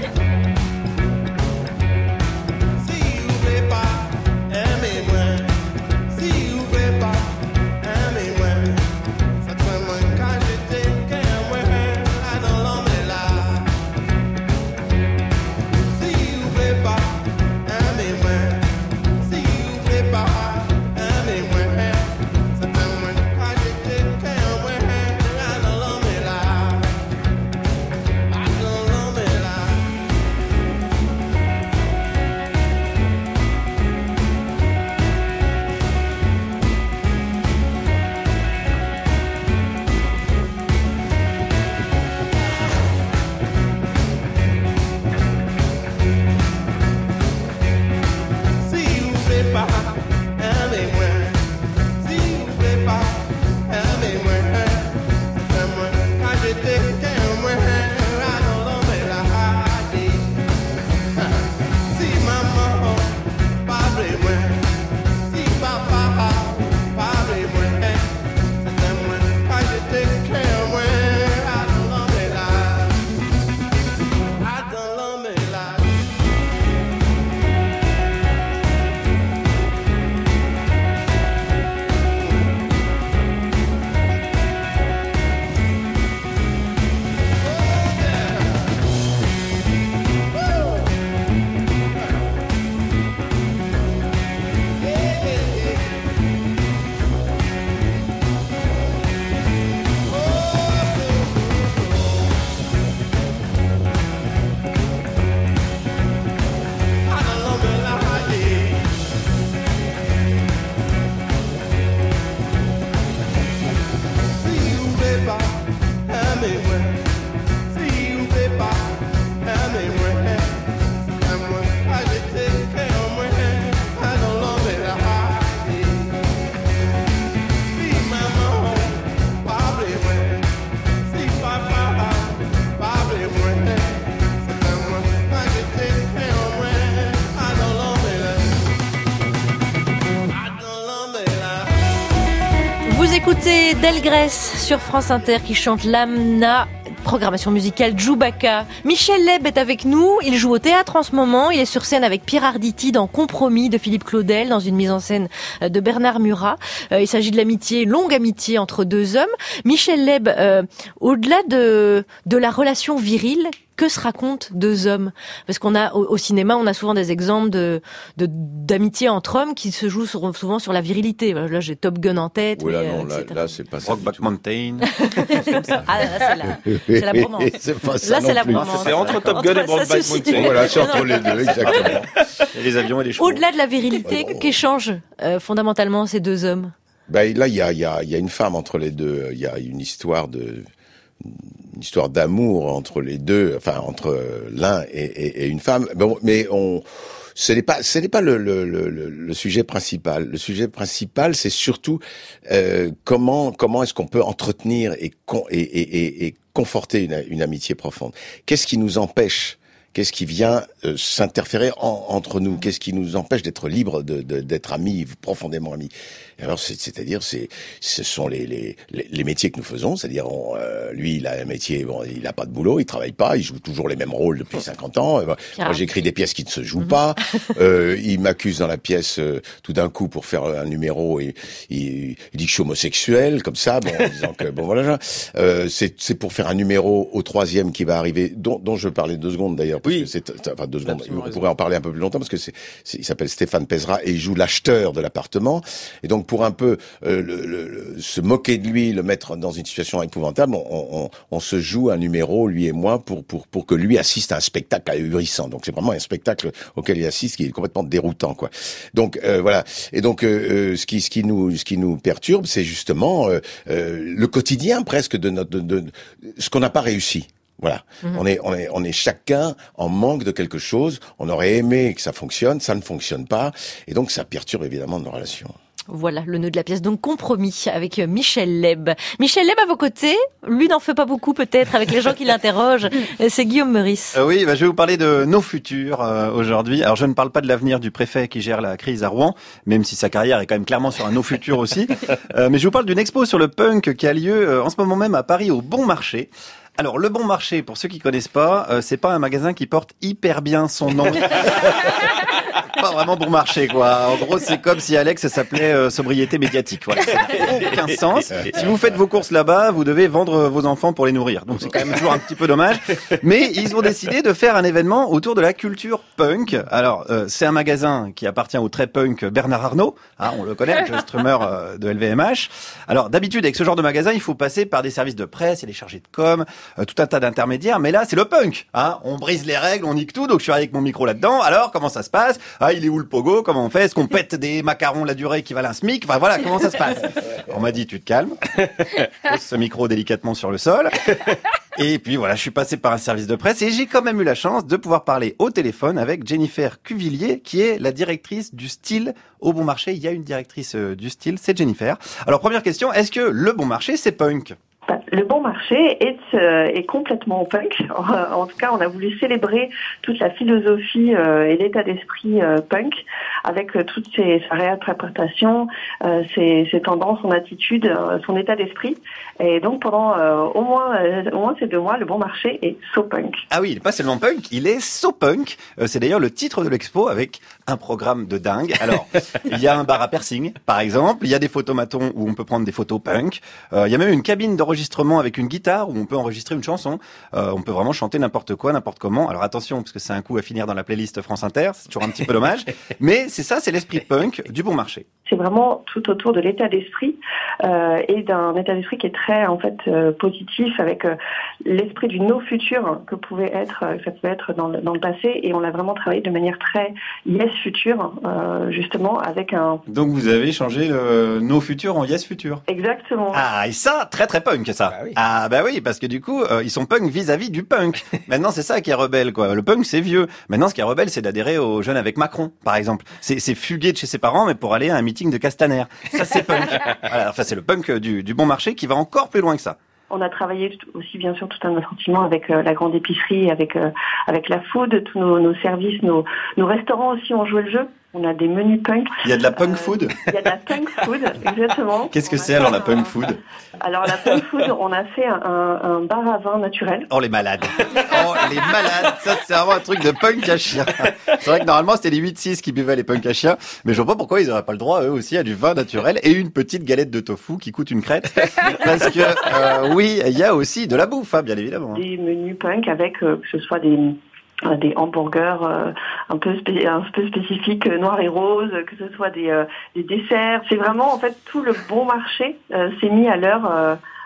Vous écoutez Delgrès sur France Inter qui chante l'Amna, programmation musicale Djoubaka. Michel Leb est avec nous, il joue au théâtre en ce moment, il est sur scène avec Pierre Arditi dans Compromis de Philippe Claudel, dans une mise en scène de Bernard Murat. Il s'agit de l'amitié, longue amitié entre deux hommes. Michel Leb, au-delà de la relation virile, que se racontent deux hommes? Parce qu'on a au cinéma, on a souvent des exemples d'amitié entre hommes qui se jouent souvent sur la virilité. Là, j'ai Top Gun en tête. Oui, là, mais, non, là, c'est pas ça. Rockback Mountain. Ah, là, c'est la bromance. C'est pas ça Là, c'est la non plus. bromance. C'est entre Top Gun et Brokeback Mountain. Voilà, c'est entre les deux, exactement. Et les avions et les chevaux. Au-delà de la virilité, qu'échangent fondamentalement ces deux hommes? Ben, là, il y a une femme entre les deux. Il y a une histoire d'amour entre les deux, enfin entre l'un et une femme. Bon, mais Ce n'est pas le sujet principal. Le sujet principal, c'est surtout comment est-ce qu'on peut entretenir et conforter une amitié profonde. Qu'est-ce qui nous empêche? Qu'est-ce qui vient s'interférer entre nous? Qu'est-ce qui nous empêche d'être libres, d'être amis, profondément amis? Alors, c'est-à-dire, ce sont les métiers que nous faisons. C'est-à-dire, lui, il a un métier, bon, il a pas de boulot, il travaille pas, il joue toujours les mêmes rôles depuis 50 ans. Moi, j'écris des pièces qui ne se jouent pas. Il m'accuse dans la pièce tout d'un coup pour faire un numéro et il dit que je suis homosexuel, comme ça, bon, en disant que bon voilà. C'est pour faire un numéro au 3e qui va arriver, dont je parlais 2 secondes d'ailleurs. Parce que 2 secondes. On pourrait en parler un peu plus longtemps parce que il s'appelle Stéphane Pézra et il joue l'acheteur de l'appartement. Et donc pour un peu se moquer de lui, le mettre dans une situation épouvantable, on se joue un numéro, lui et moi, pour que lui assiste à un spectacle ahurissant. Donc c'est vraiment un spectacle auquel il assiste qui est complètement déroutant, quoi. Donc voilà. Et donc ce qui nous perturbe, c'est justement le quotidien presque de ce qu'on n'a pas réussi. Voilà. On est chacun en manque de quelque chose. On aurait aimé que ça fonctionne, ça ne fonctionne pas. Et donc, ça perturbe évidemment nos relations. Voilà, le nœud de la pièce. Donc, compromis avec Michel Leb. Michel Leb à vos côtés, lui n'en fait pas beaucoup peut-être avec les gens qui l'interrogent. C'est Guillaume Meurice. Oui, je vais vous parler de nos futurs aujourd'hui. Alors, je ne parle pas de l'avenir du préfet qui gère la crise à Rouen, même si sa carrière est quand même clairement sur un no futur aussi. Mais je vous parle d'une expo sur le punk qui a lieu en ce moment même à Paris au Bon Marché. Alors, le Bon Marché, pour ceux qui connaissent pas, c'est pas un magasin qui porte hyper bien son nom. Pas vraiment Bon Marché, quoi. En gros, c'est comme si Alex s'appelait sobriété médiatique. Voilà, ça n'a aucun sens. Si vous faites vos courses là-bas, vous devez vendre vos enfants pour les nourrir. Donc, c'est quand même toujours un petit peu dommage. Mais ils ont décidé de faire un événement autour de la culture punk. Alors, c'est un magasin qui appartient au très punk Bernard Arnault. Hein, on le connaît, le strummer de LVMH. Alors, d'habitude, avec ce genre de magasin, il faut passer par des services de presse et des chargés de com, tout un tas d'intermédiaires. Mais là, c'est le punk. Hein, on brise les règles, on nique tout. Donc, je suis avec mon micro là-dedans. Alors, comment ça se passe? Ah, il est où le pogo? Comment on fait? Est-ce qu'on pète des macarons la durée qui valent un SMIC? Enfin voilà, comment ça se passe? On m'a dit, tu te calmes. Pose ce micro délicatement sur le sol. Et puis voilà, je suis passé par un service de presse et j'ai quand même eu la chance de pouvoir parler au téléphone avec Jennifer Cuvillier, qui est la directrice du style au Bon Marché. Il y a une directrice du style, c'est Jennifer. Alors première question, est-ce que le Bon Marché, c'est punk? Le Bon Marché est complètement punk. En tout cas, on a voulu célébrer toute la philosophie et l'état d'esprit punk avec toutes sa réinterprétation, ses tendances, son attitude, son état d'esprit. Et donc, pendant au moins ces 2 mois, le Bon Marché est so punk. Ah oui, il n'est pas seulement punk, il est so punk. C'est d'ailleurs le titre de l'expo avec un programme de dingue. Alors, il y a un bar à piercing, par exemple. Il y a des photomatons où on peut prendre des photos punk. Il y a même une cabine d'enregistrement avec une guitare où on peut enregistrer une chanson. On peut vraiment chanter n'importe quoi, n'importe comment. Alors attention, parce que c'est un coup à finir dans la playlist France Inter. C'est toujours un petit peu dommage. Mais c'est ça, c'est l'esprit punk du Bon Marché. C'est vraiment tout autour de l'état d'esprit et d'un état d'esprit qui est très en fait positif avec l'esprit du no futur que ça pouvait être dans le passé, et on l'a vraiment travaillé de manière très yes futur justement avec un. Donc vous avez changé le no futur en yes futur. Exactement. Ah, et ça très très punk ça. Bah oui. Ah bah oui, parce que du coup ils sont punk vis-à-vis du punk. Maintenant c'est ça qui est rebelle, quoi. Le punk c'est vieux. Maintenant ce qui est rebelle c'est d'adhérer aux jeunes avec Macron par exemple. C'est fuguer de chez ses parents mais pour aller à un meeting de Castaner. Ça c'est punk. Voilà, enfin c'est le punk du Bon Marché qui va encore plus loin que ça. On a travaillé aussi bien sûr tout un assortiment avec la grande épicerie, avec la food, tous nos services, nos restaurants aussi ont joué le jeu. On a des menus punk. Il y a de la punk food? Il y a de la punk food, exactement. Qu'est-ce que c'est alors la punk food? Alors la punk food, on a fait un bar à vin naturel. Oh les malades. Oh les malades. Ça c'est vraiment un truc de punk à chien. C'est vrai que normalement c'était les 8-6 qui buvaient les punk à chien. Mais je vois pas pourquoi ils n'auraient pas le droit eux aussi à du vin naturel et une petite galette de tofu qui coûte une crête. Parce que oui, il y a aussi de la bouffe, hein, bien évidemment. Des menus punk avec que ce soit des hamburgers un peu spécifiques, noirs et roses, que ce soit des desserts. C'est vraiment en fait tout le Bon Marché s'est mis à l'heure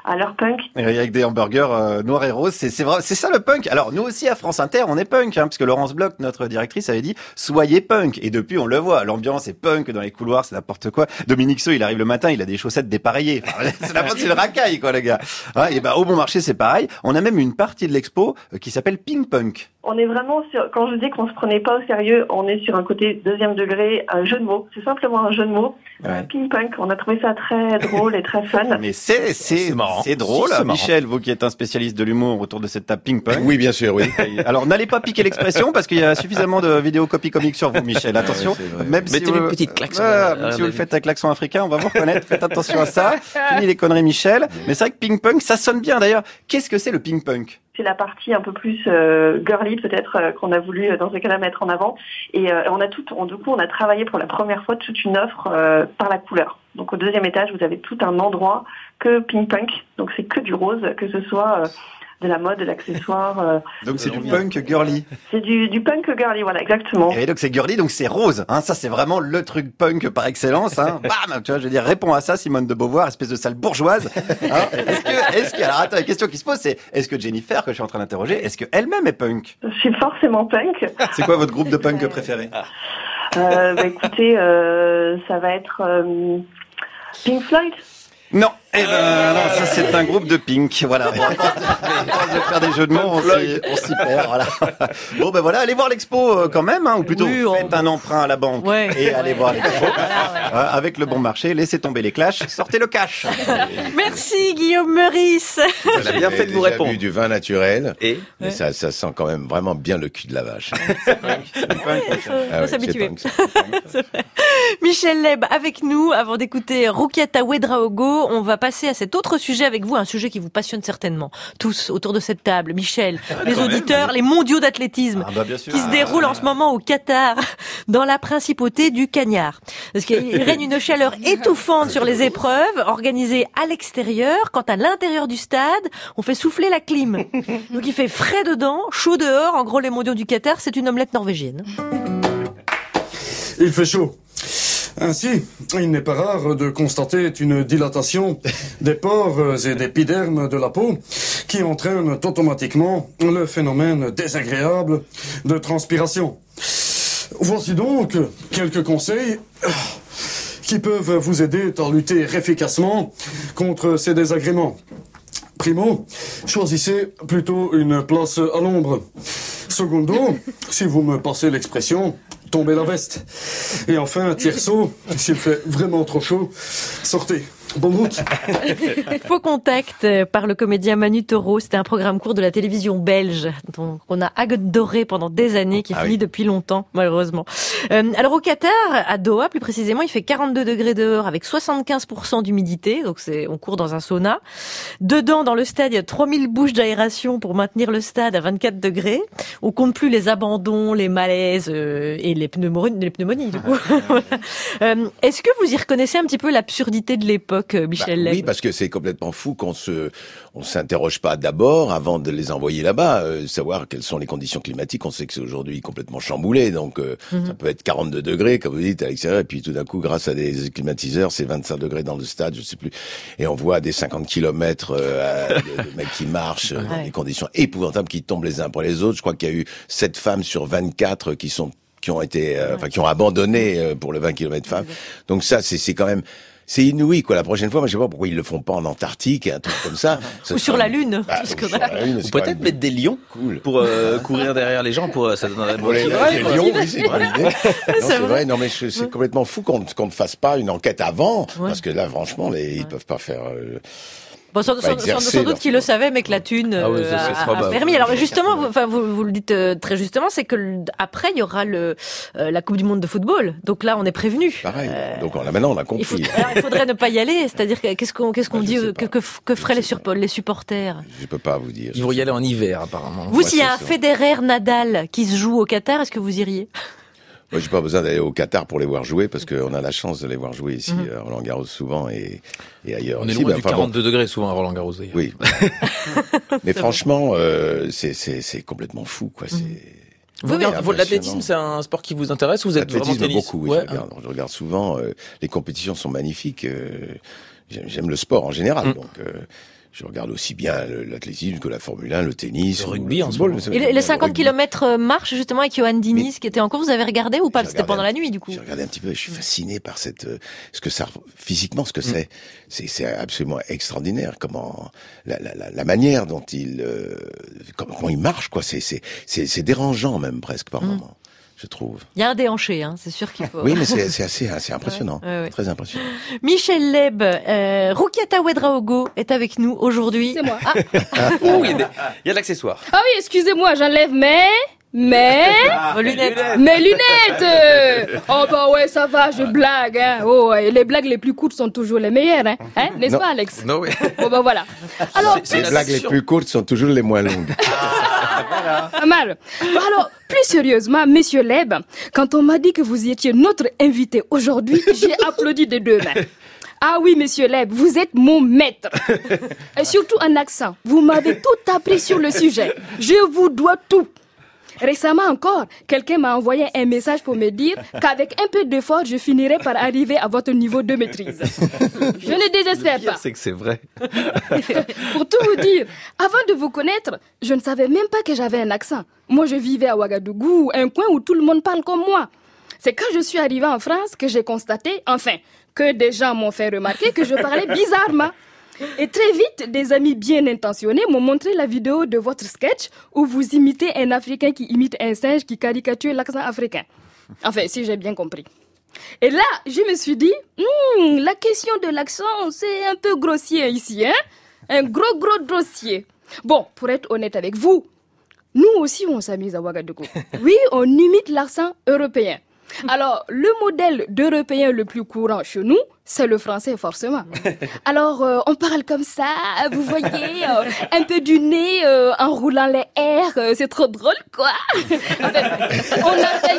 à l'heure punk. Et avec des hamburgers noirs et roses, c'est vrai, c'est ça le punk. Alors nous aussi à France Inter, on est punk, parce que Laurence Bloch, notre directrice, avait dit soyez punk. Et depuis, on le voit, l'ambiance est punk dans les couloirs, c'est n'importe quoi. Dominique Sceaux, il arrive le matin, il a des chaussettes dépareillées. Enfin, c'est une racaille, quoi, les gars. Et au Bon Marché, c'est pareil. On a même une partie de l'expo qui s'appelle Pink Punk. On est vraiment sur, quand je dis qu'on se prenait pas au sérieux, on est sur un côté deuxième degré, un jeu de mots. C'est simplement un jeu de mots. Pink Punk, on a trouvé ça très drôle et très fun. Mais c'est marrant. C'est drôle, si, Michel, vous qui êtes un spécialiste de l'humour autour de cette table Pink Punk. Oui, bien sûr, oui. Alors, n'allez pas piquer l'expression parce qu'il y a suffisamment de vidéos copie comiques sur vous, Michel. Attention. Même si vous... une petite klaxon. Même si vous le faites avec l'accent africain, on va vous reconnaître. Faites attention à ça. Fini les conneries, Michel. Mais c'est vrai que Pink Punk, ça sonne bien d'ailleurs. Qu'est-ce que c'est le Pink Punk? C'est la partie un peu plus girly peut-être qu'on a voulu dans ce cas-là mettre en avant. Et on a travaillé pour la première fois toute une offre par la couleur. Donc au deuxième étage, vous avez tout un endroit que Pink Punk. Donc c'est que du rose, que ce soit de la mode, de l'accessoire. Donc c'est du punk girly. C'est du punk girly, voilà, exactement. Et donc c'est girly, donc c'est rose. Hein, ça c'est vraiment le truc punk par excellence. Hein. Bam, tu vois, je veux dire, réponds à ça, Simone de Beauvoir, espèce de sale bourgeoise. Hein. Alors attends, la question qui se pose, c'est est-ce que Jennifer, que je suis en train d'interroger, est-ce que elle-même est punk? Je suis forcément punk. C'est quoi votre groupe de punk préféré? Écoutez, ça va être Pink Floyd. Non, non, ça c'est un groupe de Pink, voilà. Bon, à force de faire des jeux de mots, on s'y perd, voilà. Bon ben voilà, allez voir l'expo quand même, hein, ou plutôt faites un emprunt à la banque et allez voir l'expo. Avec le Bon Marché, laissez tomber les clashs, sortez le cash. Merci Guillaume Meurice. On a bien fait de vous répondre. Bu du vin naturel et ça sent quand même vraiment bien le cul de la vache. Faut s'habituer. Michel Leb avec nous avant d'écouter Rukiata Ouedraogo. On va passer à cet autre sujet avec vous, un sujet qui vous passionne certainement. Tous autour de cette table, Michel, les auditeurs, les mondiaux d'athlétisme qui se déroulent en ce moment au Qatar, dans la principauté du Cagnard. Parce qu'il règne une chaleur étouffante sur les épreuves organisées à l'extérieur, quand à l'intérieur du stade, on fait souffler la clim. Donc il fait frais dedans, chaud dehors. En gros, les mondiaux du Qatar, c'est une omelette norvégienne. Il fait chaud. Ainsi, il n'est pas rare de constater une dilatation des pores et des épidermes de la peau qui entraîne automatiquement le phénomène désagréable de transpiration. Voici donc quelques conseils qui peuvent vous aider à lutter efficacement contre ces désagréments. Primo, choisissez plutôt une place à l'ombre. Secondo, si vous me passez l'expression, tombez la veste. Et enfin, tierceau, s'il fait vraiment trop chaud, sortez. Bonne route. Faux contact par le comédien Manu Taureau. C'était un programme court de la télévision belge dont on a adoré pendant des années, qui finit depuis longtemps, malheureusement. Alors au Qatar, à Doha plus précisément, il fait 42 degrés dehors avec 75% d'humidité. Donc on court dans un sauna. Dedans, dans le stade, il y a 3000 bouches d'aération pour maintenir le stade à 24 degrés. On compte plus les abandons, les malaises et les pneumonies du coup. Est-ce que vous y reconnaissez un petit peu l'absurdité de l'époque, Michel Leb? Oui, parce que c'est complètement fou qu'on s'interroge pas d'abord avant de les envoyer là-bas, savoir quelles sont les conditions climatiques. On sait que c'est aujourd'hui complètement chamboulé, donc ça peut être 42 degrés, comme vous dites, à l'extérieur, et puis tout d'un coup, grâce à des climatiseurs, c'est 25 degrés dans le stade, je sais plus, et on voit des 50 kilomètres de mecs qui marchent dans des conditions épouvantables, qui tombent les uns après les autres. Je crois qu'il y a eu 7 femmes sur 24 qui ont abandonné pour le 20 km femmes. Donc ça, c'est quand même... C'est inouï, quoi. La prochaine fois, moi, je sais pas pourquoi ils le font pas en Antarctique, un truc comme ça. Ou sur la Lune. Ou peut-être mettre des lions pour courir derrière les gens, ça donnerait bon les lions, oui, c'est une bonne idée. C'est vrai. Non, mais c'est complètement fou qu'on ne fasse pas une enquête avant, parce que là, franchement, ils peuvent pas faire. Bon, sans doute qu'ils le savaient, mais que la thune a permis. Alors justement, vous le dites très justement, c'est que après il y aura la Coupe du Monde de football. Donc là, on est prévenu. Pareil. Donc maintenant, on a compris. Il faudrait ne pas y aller. C'est-à-dire qu'est-ce qu'on dit que feraient les supporters? Je peux pas vous dire. Ils vont y aller en hiver, apparemment. Vous, s'il y a un Federer-Nadal qui se joue au Qatar, est-ce que vous iriez? Moi, j'ai pas besoin d'aller au Qatar pour les voir jouer, parce qu'on a la chance de les voir jouer ici, à Roland-Garros souvent et ailleurs. On est loin du 42 degrés souvent à Roland-Garros. Oui. Mais franchement, c'est complètement fou, quoi. L'athlétisme, c'est un sport qui vous intéresse ou vous êtes vraiment tennis? Beaucoup, oui. Je regarde souvent. Les compétitions sont magnifiques. J'aime le sport en général, donc. Je regarde aussi bien l'athlétisme que la Formule 1, le tennis, le rugby, le football. Et les 50 km marche justement avec Johan Diniz qui était en cours, vous avez regardé ou pas? C'était pendant la nuit du coup. J'ai regardé un petit peu, je suis fasciné par ce que ça, physiquement, ce que c'est. C'est absolument extraordinaire comment, la manière dont comment il marche, quoi. C'est dérangeant même presque par moment. Je trouve. Il y a un déhanché, hein, c'est sûr qu'il faut. Oui, mais c'est assez impressionnant. Ouais. Très impressionnant. Michel Leb, Roukiata Ouedraogo est avec nous aujourd'hui. C'est moi. Il y a de l'accessoire. Ah oui, excusez-moi, j'enlève mes lunettes. Mes lunettes. Oh bah ouais, ça va, je blague. Hein. Oh, et les blagues les plus courtes sont toujours les meilleures, hein, n'est-ce pas, Alex? Non, oui. Bon bah voilà. Alors, les blagues les plus courtes sont toujours les moins longues. Pas mal. Alors, plus sérieusement, Monsieur Leb, quand on m'a dit que vous étiez notre invité aujourd'hui, j'ai applaudi des deux mains. Ah oui, Monsieur Leb, vous êtes mon maître. Et surtout en accent. Vous m'avez tout appris sur le sujet. Je vous dois tout. Récemment encore, quelqu'un m'a envoyé un message pour me dire qu'avec un peu d'effort, je finirai par arriver à votre niveau de maîtrise. Je ne désespère pas. C'est que c'est vrai. Pour tout vous dire, avant de vous connaître, je ne savais même pas que j'avais un accent. Moi, je vivais à Ouagadougou, un coin où tout le monde parle comme moi. C'est quand je suis arrivée en France que j'ai constaté, enfin, que des gens m'ont fait remarquer que je parlais bizarrement. Et très vite, des amis bien intentionnés m'ont montré la vidéo de votre sketch où vous imitez un Africain qui imite un singe qui caricature l'accent africain. Enfin, si j'ai bien compris. Et là, je me suis dit, la question de l'accent, c'est un peu grossier ici, hein? Un gros dossier. Bon, pour être honnête avec vous, nous aussi on s'amuse à Ouagadougou. Oui, on imite l'accent européen. Alors, le modèle d'européen le plus courant chez nous, c'est le français, forcément. Alors, on parle comme ça, vous voyez, un peu du nez, en roulant les airs, c'est trop drôle, quoi. En fait, on appelle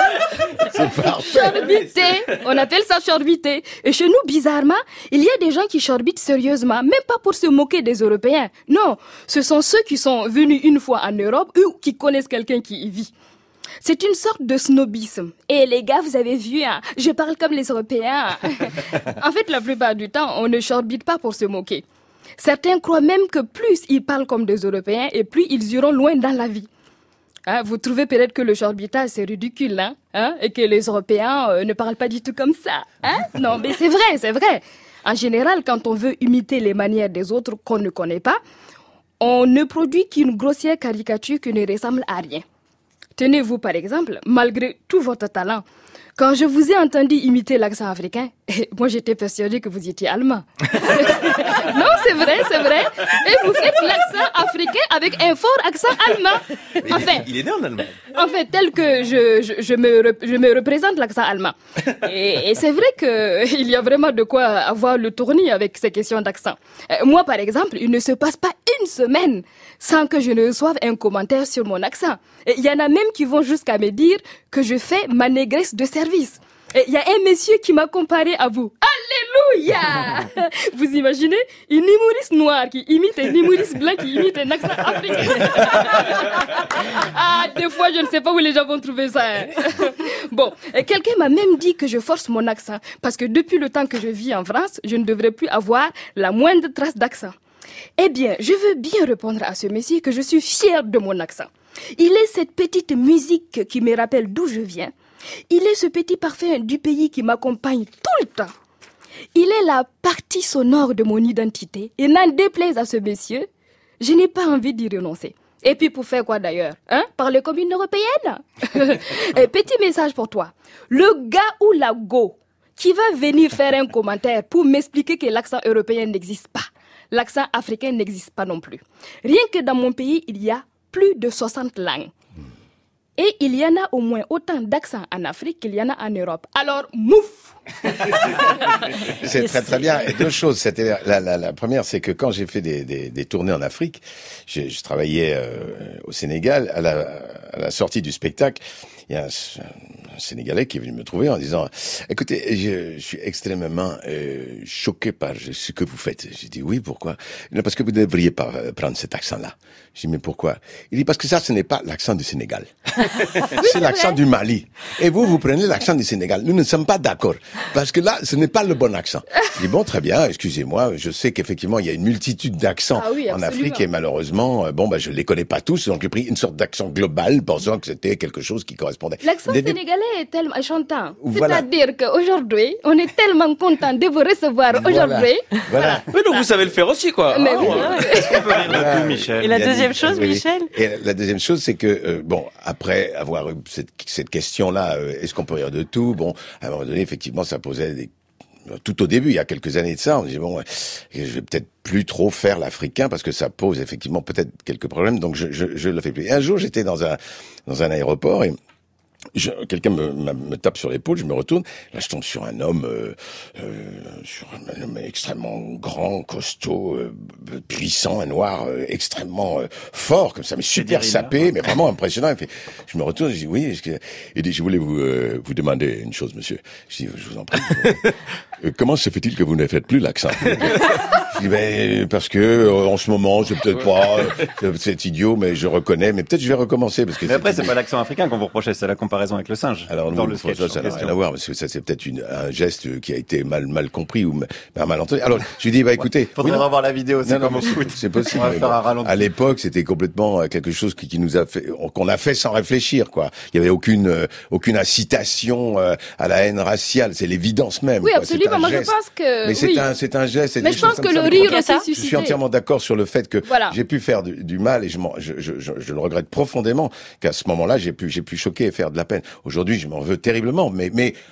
ça chorbiter. On appelle ça chorbiter. Et chez nous, bizarrement, il y a des gens qui chorbitent sérieusement, même pas pour se moquer des Européens. Non, ce sont ceux qui sont venus une fois en Europe ou qui connaissent quelqu'un qui y vit. C'est une sorte de snobisme. Et les gars, vous avez vu, hein, je parle comme les Européens. En fait, la plupart du temps, on ne chorbite pas pour se moquer. Certains croient même que plus ils parlent comme des Européens et plus ils iront loin dans la vie. Hein, vous trouvez peut-être que le chorbitage, c'est ridicule, hein, et que les Européens ne parlent pas du tout comme ça. Hein? Non, mais c'est vrai, c'est vrai. En général, quand on veut imiter les manières des autres qu'on ne connaît pas, on ne produit qu'une grossière caricature qui ne ressemble à rien. Tenez-vous par exemple, malgré tout votre talent, quand je vous ai entendu imiter l'accent africain, moi j'étais persuadée que vous étiez allemand. Non, c'est vrai. Et vous faites l'accent africain avec un fort accent allemand. Enfin, il est né en Allemagne. En fait, tel que je me représente l'accent allemand. Et c'est vrai qu'il y a vraiment de quoi avoir le tournis avec ces questions d'accent. Moi, par exemple, il ne se passe pas une semaine sans que je ne reçoive un commentaire sur mon accent. Il y en a même qui vont jusqu'à me dire que je fais ma négresse de service. Il y a un monsieur qui m'a comparé à vous. Alléluia! Vous imaginez une humoriste noire qui imite un humoriste blanc qui imite un accent africain. Ah, des fois, je ne sais pas où les gens vont trouver ça. Hein. Bon, quelqu'un m'a même dit que je force mon accent parce que depuis le temps que je vis en France, je ne devrais plus avoir la moindre trace d'accent. Eh bien, je veux bien répondre à ce monsieur que je suis fière de mon accent. Il est cette petite musique qui me rappelle d'où je viens. Il est ce petit parfum du pays qui m'accompagne tout le temps. Il est la partie sonore de mon identité. Et n'en déplaise à ce monsieur, je n'ai pas envie d'y renoncer. Et puis pour faire quoi d'ailleurs, hein? Parler comme une européenne. Petit message pour toi. Le gars ou la go qui va venir faire un commentaire pour m'expliquer que l'accent européen n'existe pas. L'accent africain n'existe pas non plus. Rien que dans mon pays, il y a plus de 60 langues. Et il y en a au moins autant d'accents en Afrique qu'il y en a en Europe. Alors, mouf! C'est très très bien. Et deux choses. C'était la première, c'est que quand j'ai fait des tournées en Afrique, je travaillais au Sénégal. À la sortie du spectacle, il y a un Sénégalais qui est venu me trouver en disant « Écoutez, je suis extrêmement choqué par ce que vous faites. » J'ai dit « Oui, pourquoi ?»« Non, parce que vous ne devriez pas prendre cet accent-là. » J'ai dit « Mais pourquoi ?» Il dit « Parce que ça, ce n'est pas l'accent du Sénégal. C'est l'accent du Mali. Et vous prenez l'accent du Sénégal. Nous ne sommes pas d'accord. Parce que là, ce n'est pas le bon accent. » J'ai dit « Bon, très bien, excusez-moi. Je sais qu'effectivement, il y a une multitude d'accents en Afrique et malheureusement, je les connais pas tous. Donc, j'ai pris une sorte d'accent global pensant que c'était quelque chose qui correspondait. » L'accent sénégalais est tellement chantant. Voilà. C'est-à-dire qu'aujourd'hui, on est tellement content de vous recevoir aujourd'hui. Voilà. Mais donc, vous savez le faire aussi, quoi. Mais oui. Est-ce qu'on peut rire de tout, Michel? Et la deuxième chose, Michel? Et la deuxième chose, c'est que, après avoir eu cette question-là, est-ce qu'on peut rire de tout? Bon, à un moment donné, effectivement, ça posait tout au début, il y a quelques années de ça, on disait je vais peut-être plus trop faire l'africain parce que ça pose effectivement peut-être quelques problèmes, donc je le fais plus. Et un jour, j'étais dans un aéroport et quelqu'un me tape sur l'épaule, je me retourne, là je tombe sur un homme extrêmement grand, costaud, puissant, un noir extrêmement fort comme ça, mais super sapé, mais vraiment impressionnant. Je me retourne, je dis oui, il dit je voulais vous demander une chose, monsieur. Je dis je vous en prie. Comment se fait-il que vous ne faites plus l'accent? Je dis parce que en ce moment c'est peut-être pas c'est idiot, mais je reconnais, mais peut-être je vais recommencer parce que. Mais après c'est pas l'accent africain qu'on vous reprochait, c'est la comparaison avec le singe. Alors dans nous, le sketch, ça n'a rien à voir, parce que ça c'est peut-être un geste qui a été mal compris ou mal entendu. Alors je lui dis écoutez, faudrait revoir la vidéo, c'est comme au foot. C'est possible. On va faire un ralenti. À l'époque, c'était complètement quelque chose qui nous a fait, qu'on a fait sans réfléchir, quoi. Il y avait aucune incitation à la haine raciale, c'est l'évidence même. Oui, quoi. absolument. Moi je pense que mais c'est un geste. Mais je pense que le rire aussi suscité. Je suis entièrement d'accord sur le fait que j'ai pu faire du mal et je le regrette profondément qu'à ce moment-là j'ai pu choquer et faire de la peine. Aujourd'hui, je m'en veux terriblement, mais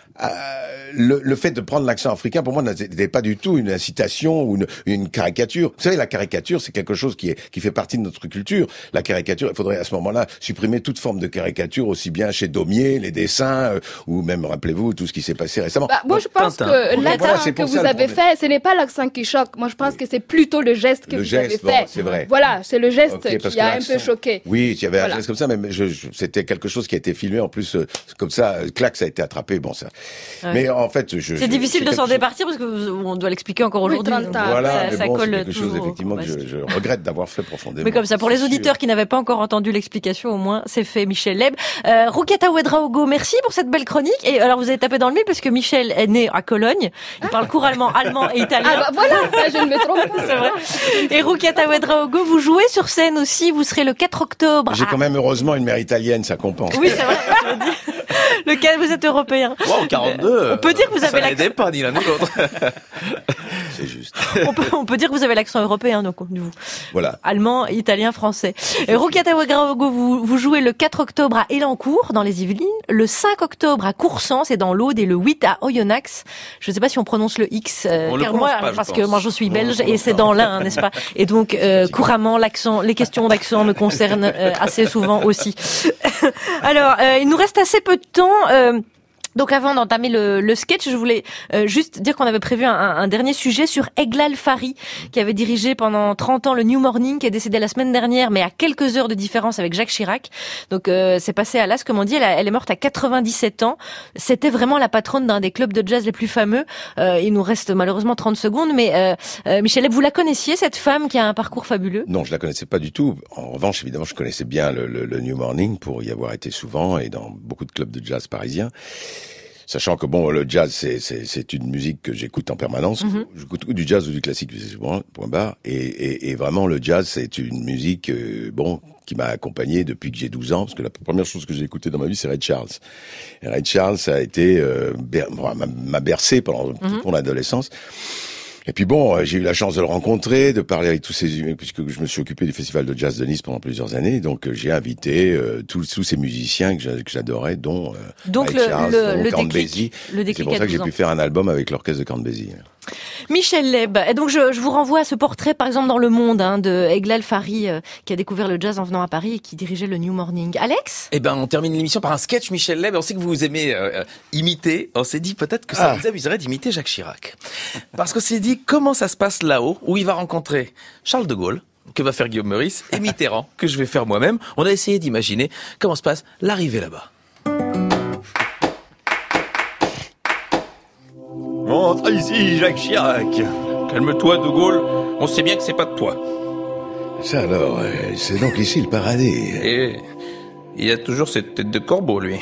le fait de prendre l'accent africain pour moi n'était pas du tout une incitation ou une caricature. Vous savez, la caricature c'est quelque chose qui fait partie de notre culture. La caricature, il faudrait à ce moment-là supprimer toute forme de caricature, aussi bien chez Daumier, les dessins ou même rappelez-vous tout ce qui s'est passé récemment. Moi je pense que l'accent que vous avez fait, ce n'est pas l'accent qui choque. Moi je pense que c'est plutôt le geste que vous avez fait. C'est vrai. Voilà, c'est le geste qui a un peu choqué. Oui, il y avait un geste comme ça, mais c'était quelque chose qui a été filmé en plus comme ça. Clac, ça a été attrapé. Bon ça. Ouais. Mais en fait, c'est difficile de s'en départir parce que on doit l'expliquer encore aujourd'hui. Voilà, ça bon, colle c'est quelque chose effectivement que je regrette d'avoir fait profondément. Mais comme ça, pour les auditeurs qui n'avaient pas encore entendu l'explication, au moins c'est fait. Michel Leb, Roukiata Ouedraogo, merci pour cette belle chronique. Et alors vous avez tapé dans le mille parce que Michel est né à Cologne. Il parle couramment allemand et italien. Ah bah voilà, je ne me trompe pas. C'est vrai. Et Roukiata Ouedraogo, vous jouez sur scène aussi. Vous serez le 4 octobre. J'ai quand même heureusement une mère italienne, ça compense. Oui, c'est vrai. Le 4, vous êtes européen. Wow, 42. On peut dire que vous avez l'accent. Ça n'aidait pas ni l'un ni l'autre. C'est juste. On peut dire que vous avez l'accent européen, donc vous. Voilà. Allemand, italien, français. Roukiata Ouedraogo, vous jouez le 4 octobre à Elancourt, dans les Yvelines, le 5 octobre à Coursant, c'est dans l'Aude, et le 8 à Oyonnax. Je ne sais pas si on prononce le X, car moi, parce que moi je suis belge et c'est dans l'Ain, n'est-ce pas? Et donc couramment les questions d'accent me concernent assez souvent aussi. Alors, il nous reste assez peu de temps. Donc avant d'entamer le sketch, je voulais juste dire qu'on avait prévu un dernier sujet sur Eglal Fari, qui avait dirigé pendant 30 ans le New Morning, qui est décédé la semaine dernière, mais à quelques heures de différence avec Jacques Chirac. Donc c'est passé à l'as, comme on dit, elle est morte à 97 ans. C'était vraiment la patronne d'un des clubs de jazz les plus fameux. Il nous reste malheureusement 30 secondes, mais Michel Leb, vous la connaissiez, cette femme qui a un parcours fabuleux? Non, je la connaissais pas du tout. En revanche, évidemment, je connaissais bien le New Morning pour y avoir été souvent et dans beaucoup de clubs de jazz parisiens. Sachant que bon, le jazz, c'est une musique que j'écoute en permanence. Mm-hmm. J'écoute du jazz ou du classique, point barre. Et vraiment, le jazz, c'est une musique, qui m'a accompagné depuis que j'ai 12 ans, parce que la première chose que j'ai écoutée dans ma vie, c'est Ray Charles. Et Ray Charles, ça a été, m'a bercé pendant toute mon adolescence. Et puis bon, j'ai eu la chance de le rencontrer, de parler avec tous ces, puisque je me suis occupé du festival de jazz de Nice pendant plusieurs années, donc j'ai invité tous ces musiciens que j'adorais, dont donc Charles, le Count Basie. C'est pour ça que j'ai pu faire un album avec l'orchestre de Count Basie. Michel Leb. Et donc je vous renvoie à ce portrait, par exemple dans Le Monde, de Eglal Fari, qui a découvert le jazz en venant à Paris et qui dirigeait le New Morning. Alex? Eh ben, on termine l'émission par un sketch, Michel Leb. On sait que vous aimez imiter. On s'est dit peut-être que ça vous amuserait d'imiter Jacques Chirac, parce qu'on s'est dit comment ça se passe là-haut, où il va rencontrer Charles de Gaulle, que va faire Guillaume Meurice, et Mitterrand, que je vais faire moi-même. On a essayé d'imaginer comment se passe l'arrivée là-bas. Entre ici, Jacques Chirac. Calme-toi, De Gaulle. On sait bien que c'est pas de toi. Ça alors, c'est donc ici le paradis. Et il a toujours cette tête de corbeau, lui.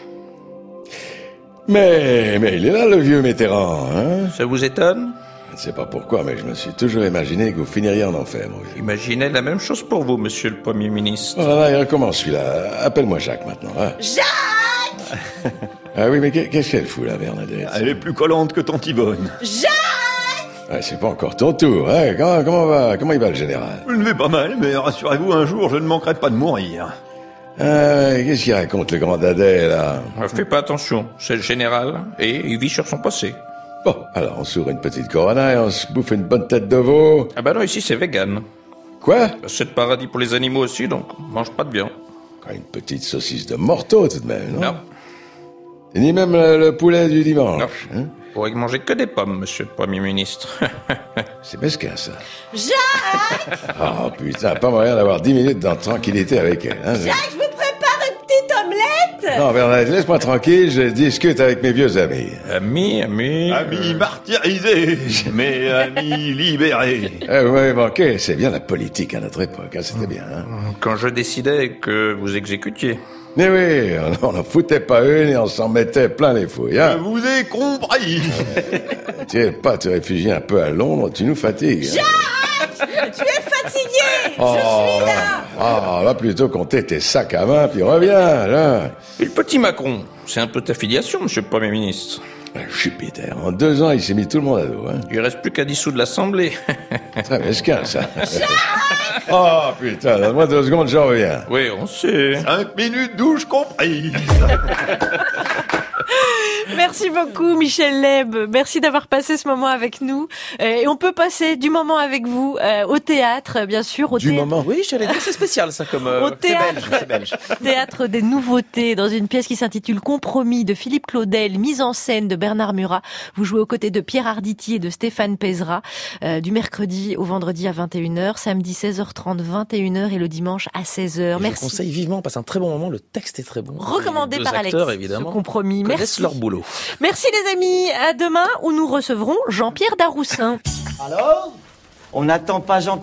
Mais il est là, le vieux Mitterrand, hein? Ça vous étonne? Je ne sais pas pourquoi, mais je me suis toujours imaginé que vous finiriez en enfer, moi. J'imaginais la même chose pour vous, monsieur le Premier ministre. Oh là là, il recommence celui-là. Appelle-moi Jacques maintenant, hein? Jacques! Ah oui, mais qu'est-ce qu'elle fout, là, Bernadette? Elle est plus collante que ton Tivonne. Jacques! Ouais, c'est pas encore ton tour, hein? Comment il va, le général? Je ne vais pas mal, mais rassurez-vous, un jour, je ne manquerai pas de mourir. Qu'est-ce qu'il raconte, le grand dadais, là? Fais pas attention, c'est le général, et il vit sur son passé. Bon, alors on s'ouvre une petite Corona et on se bouffe une bonne tête de veau. Ah bah non, ici c'est vegan. Quoi? C'est le paradis pour les animaux aussi, donc on mange pas de viande. Une petite saucisse de morteau, tout de même, non? Non. Et ni même le poulet du dimanche, non. Hein? Vous pourrez manger que des pommes, monsieur le Premier ministre. C'est mesquin, ça. Jacques! Oh putain, pas moyen d'avoir 10 minutes de tranquillité avec elle, hein? Jacques, je vous prépare une petite omelette! Non, Bernadette, laisse-moi tranquille, je discute avec mes vieux amis. Amis martyrisés, mais amis libérés. Vous m'avez manqué, c'est bien la politique à notre époque, hein, c'était bien. Hein? Quand je décidais que vous exécutiez. Mais oui, on n'en foutait pas une et on s'en mettait plein les fouilles. Hein? Je vous ai compris. Tu es pas te réfugier un peu à Londres, tu nous fatigues. Jacques! Tu es fatigué! Oh, je suis là! Va plutôt compter tes sacs à main, puis reviens, là. Et le petit Macron, c'est un peu ta filiation, monsieur le Premier ministre. Jupiter, en 2 ans, il s'est mis tout le monde à dos. Hein. Il reste plus qu'à dissoudre l'Assemblée. Très mesquin, ça. Oh, putain, donne-moi 2 secondes, j'en reviens. Oui, on sait. 5 minutes douche comprises. Merci beaucoup Michel Leb, merci d'avoir passé ce moment avec nous. Et on peut passer du moment avec vous au théâtre, bien sûr. Au théâtre. Moment, oui, j'allais dire, c'est spécial ça comme... Au théâtre, c'est belge. Théâtre des nouveautés, dans une pièce qui s'intitule Compromis de Philippe Claudel, mise en scène de Bernard Murat. Vous jouez aux côtés de Pierre Arditi et de Stéphane Pézra, du mercredi au vendredi à 21h, samedi 16h30, 21h et le dimanche à 16h. Merci. Je conseille vivement, on passe un très bon moment, le texte est très bon. Recommandé par Alex, évidemment, ce Compromis. Merci. Leur boulot. Merci les amis, à demain où nous recevrons Jean-Pierre Daroussin. Alors, on n'attend pas Jean-Pierre ?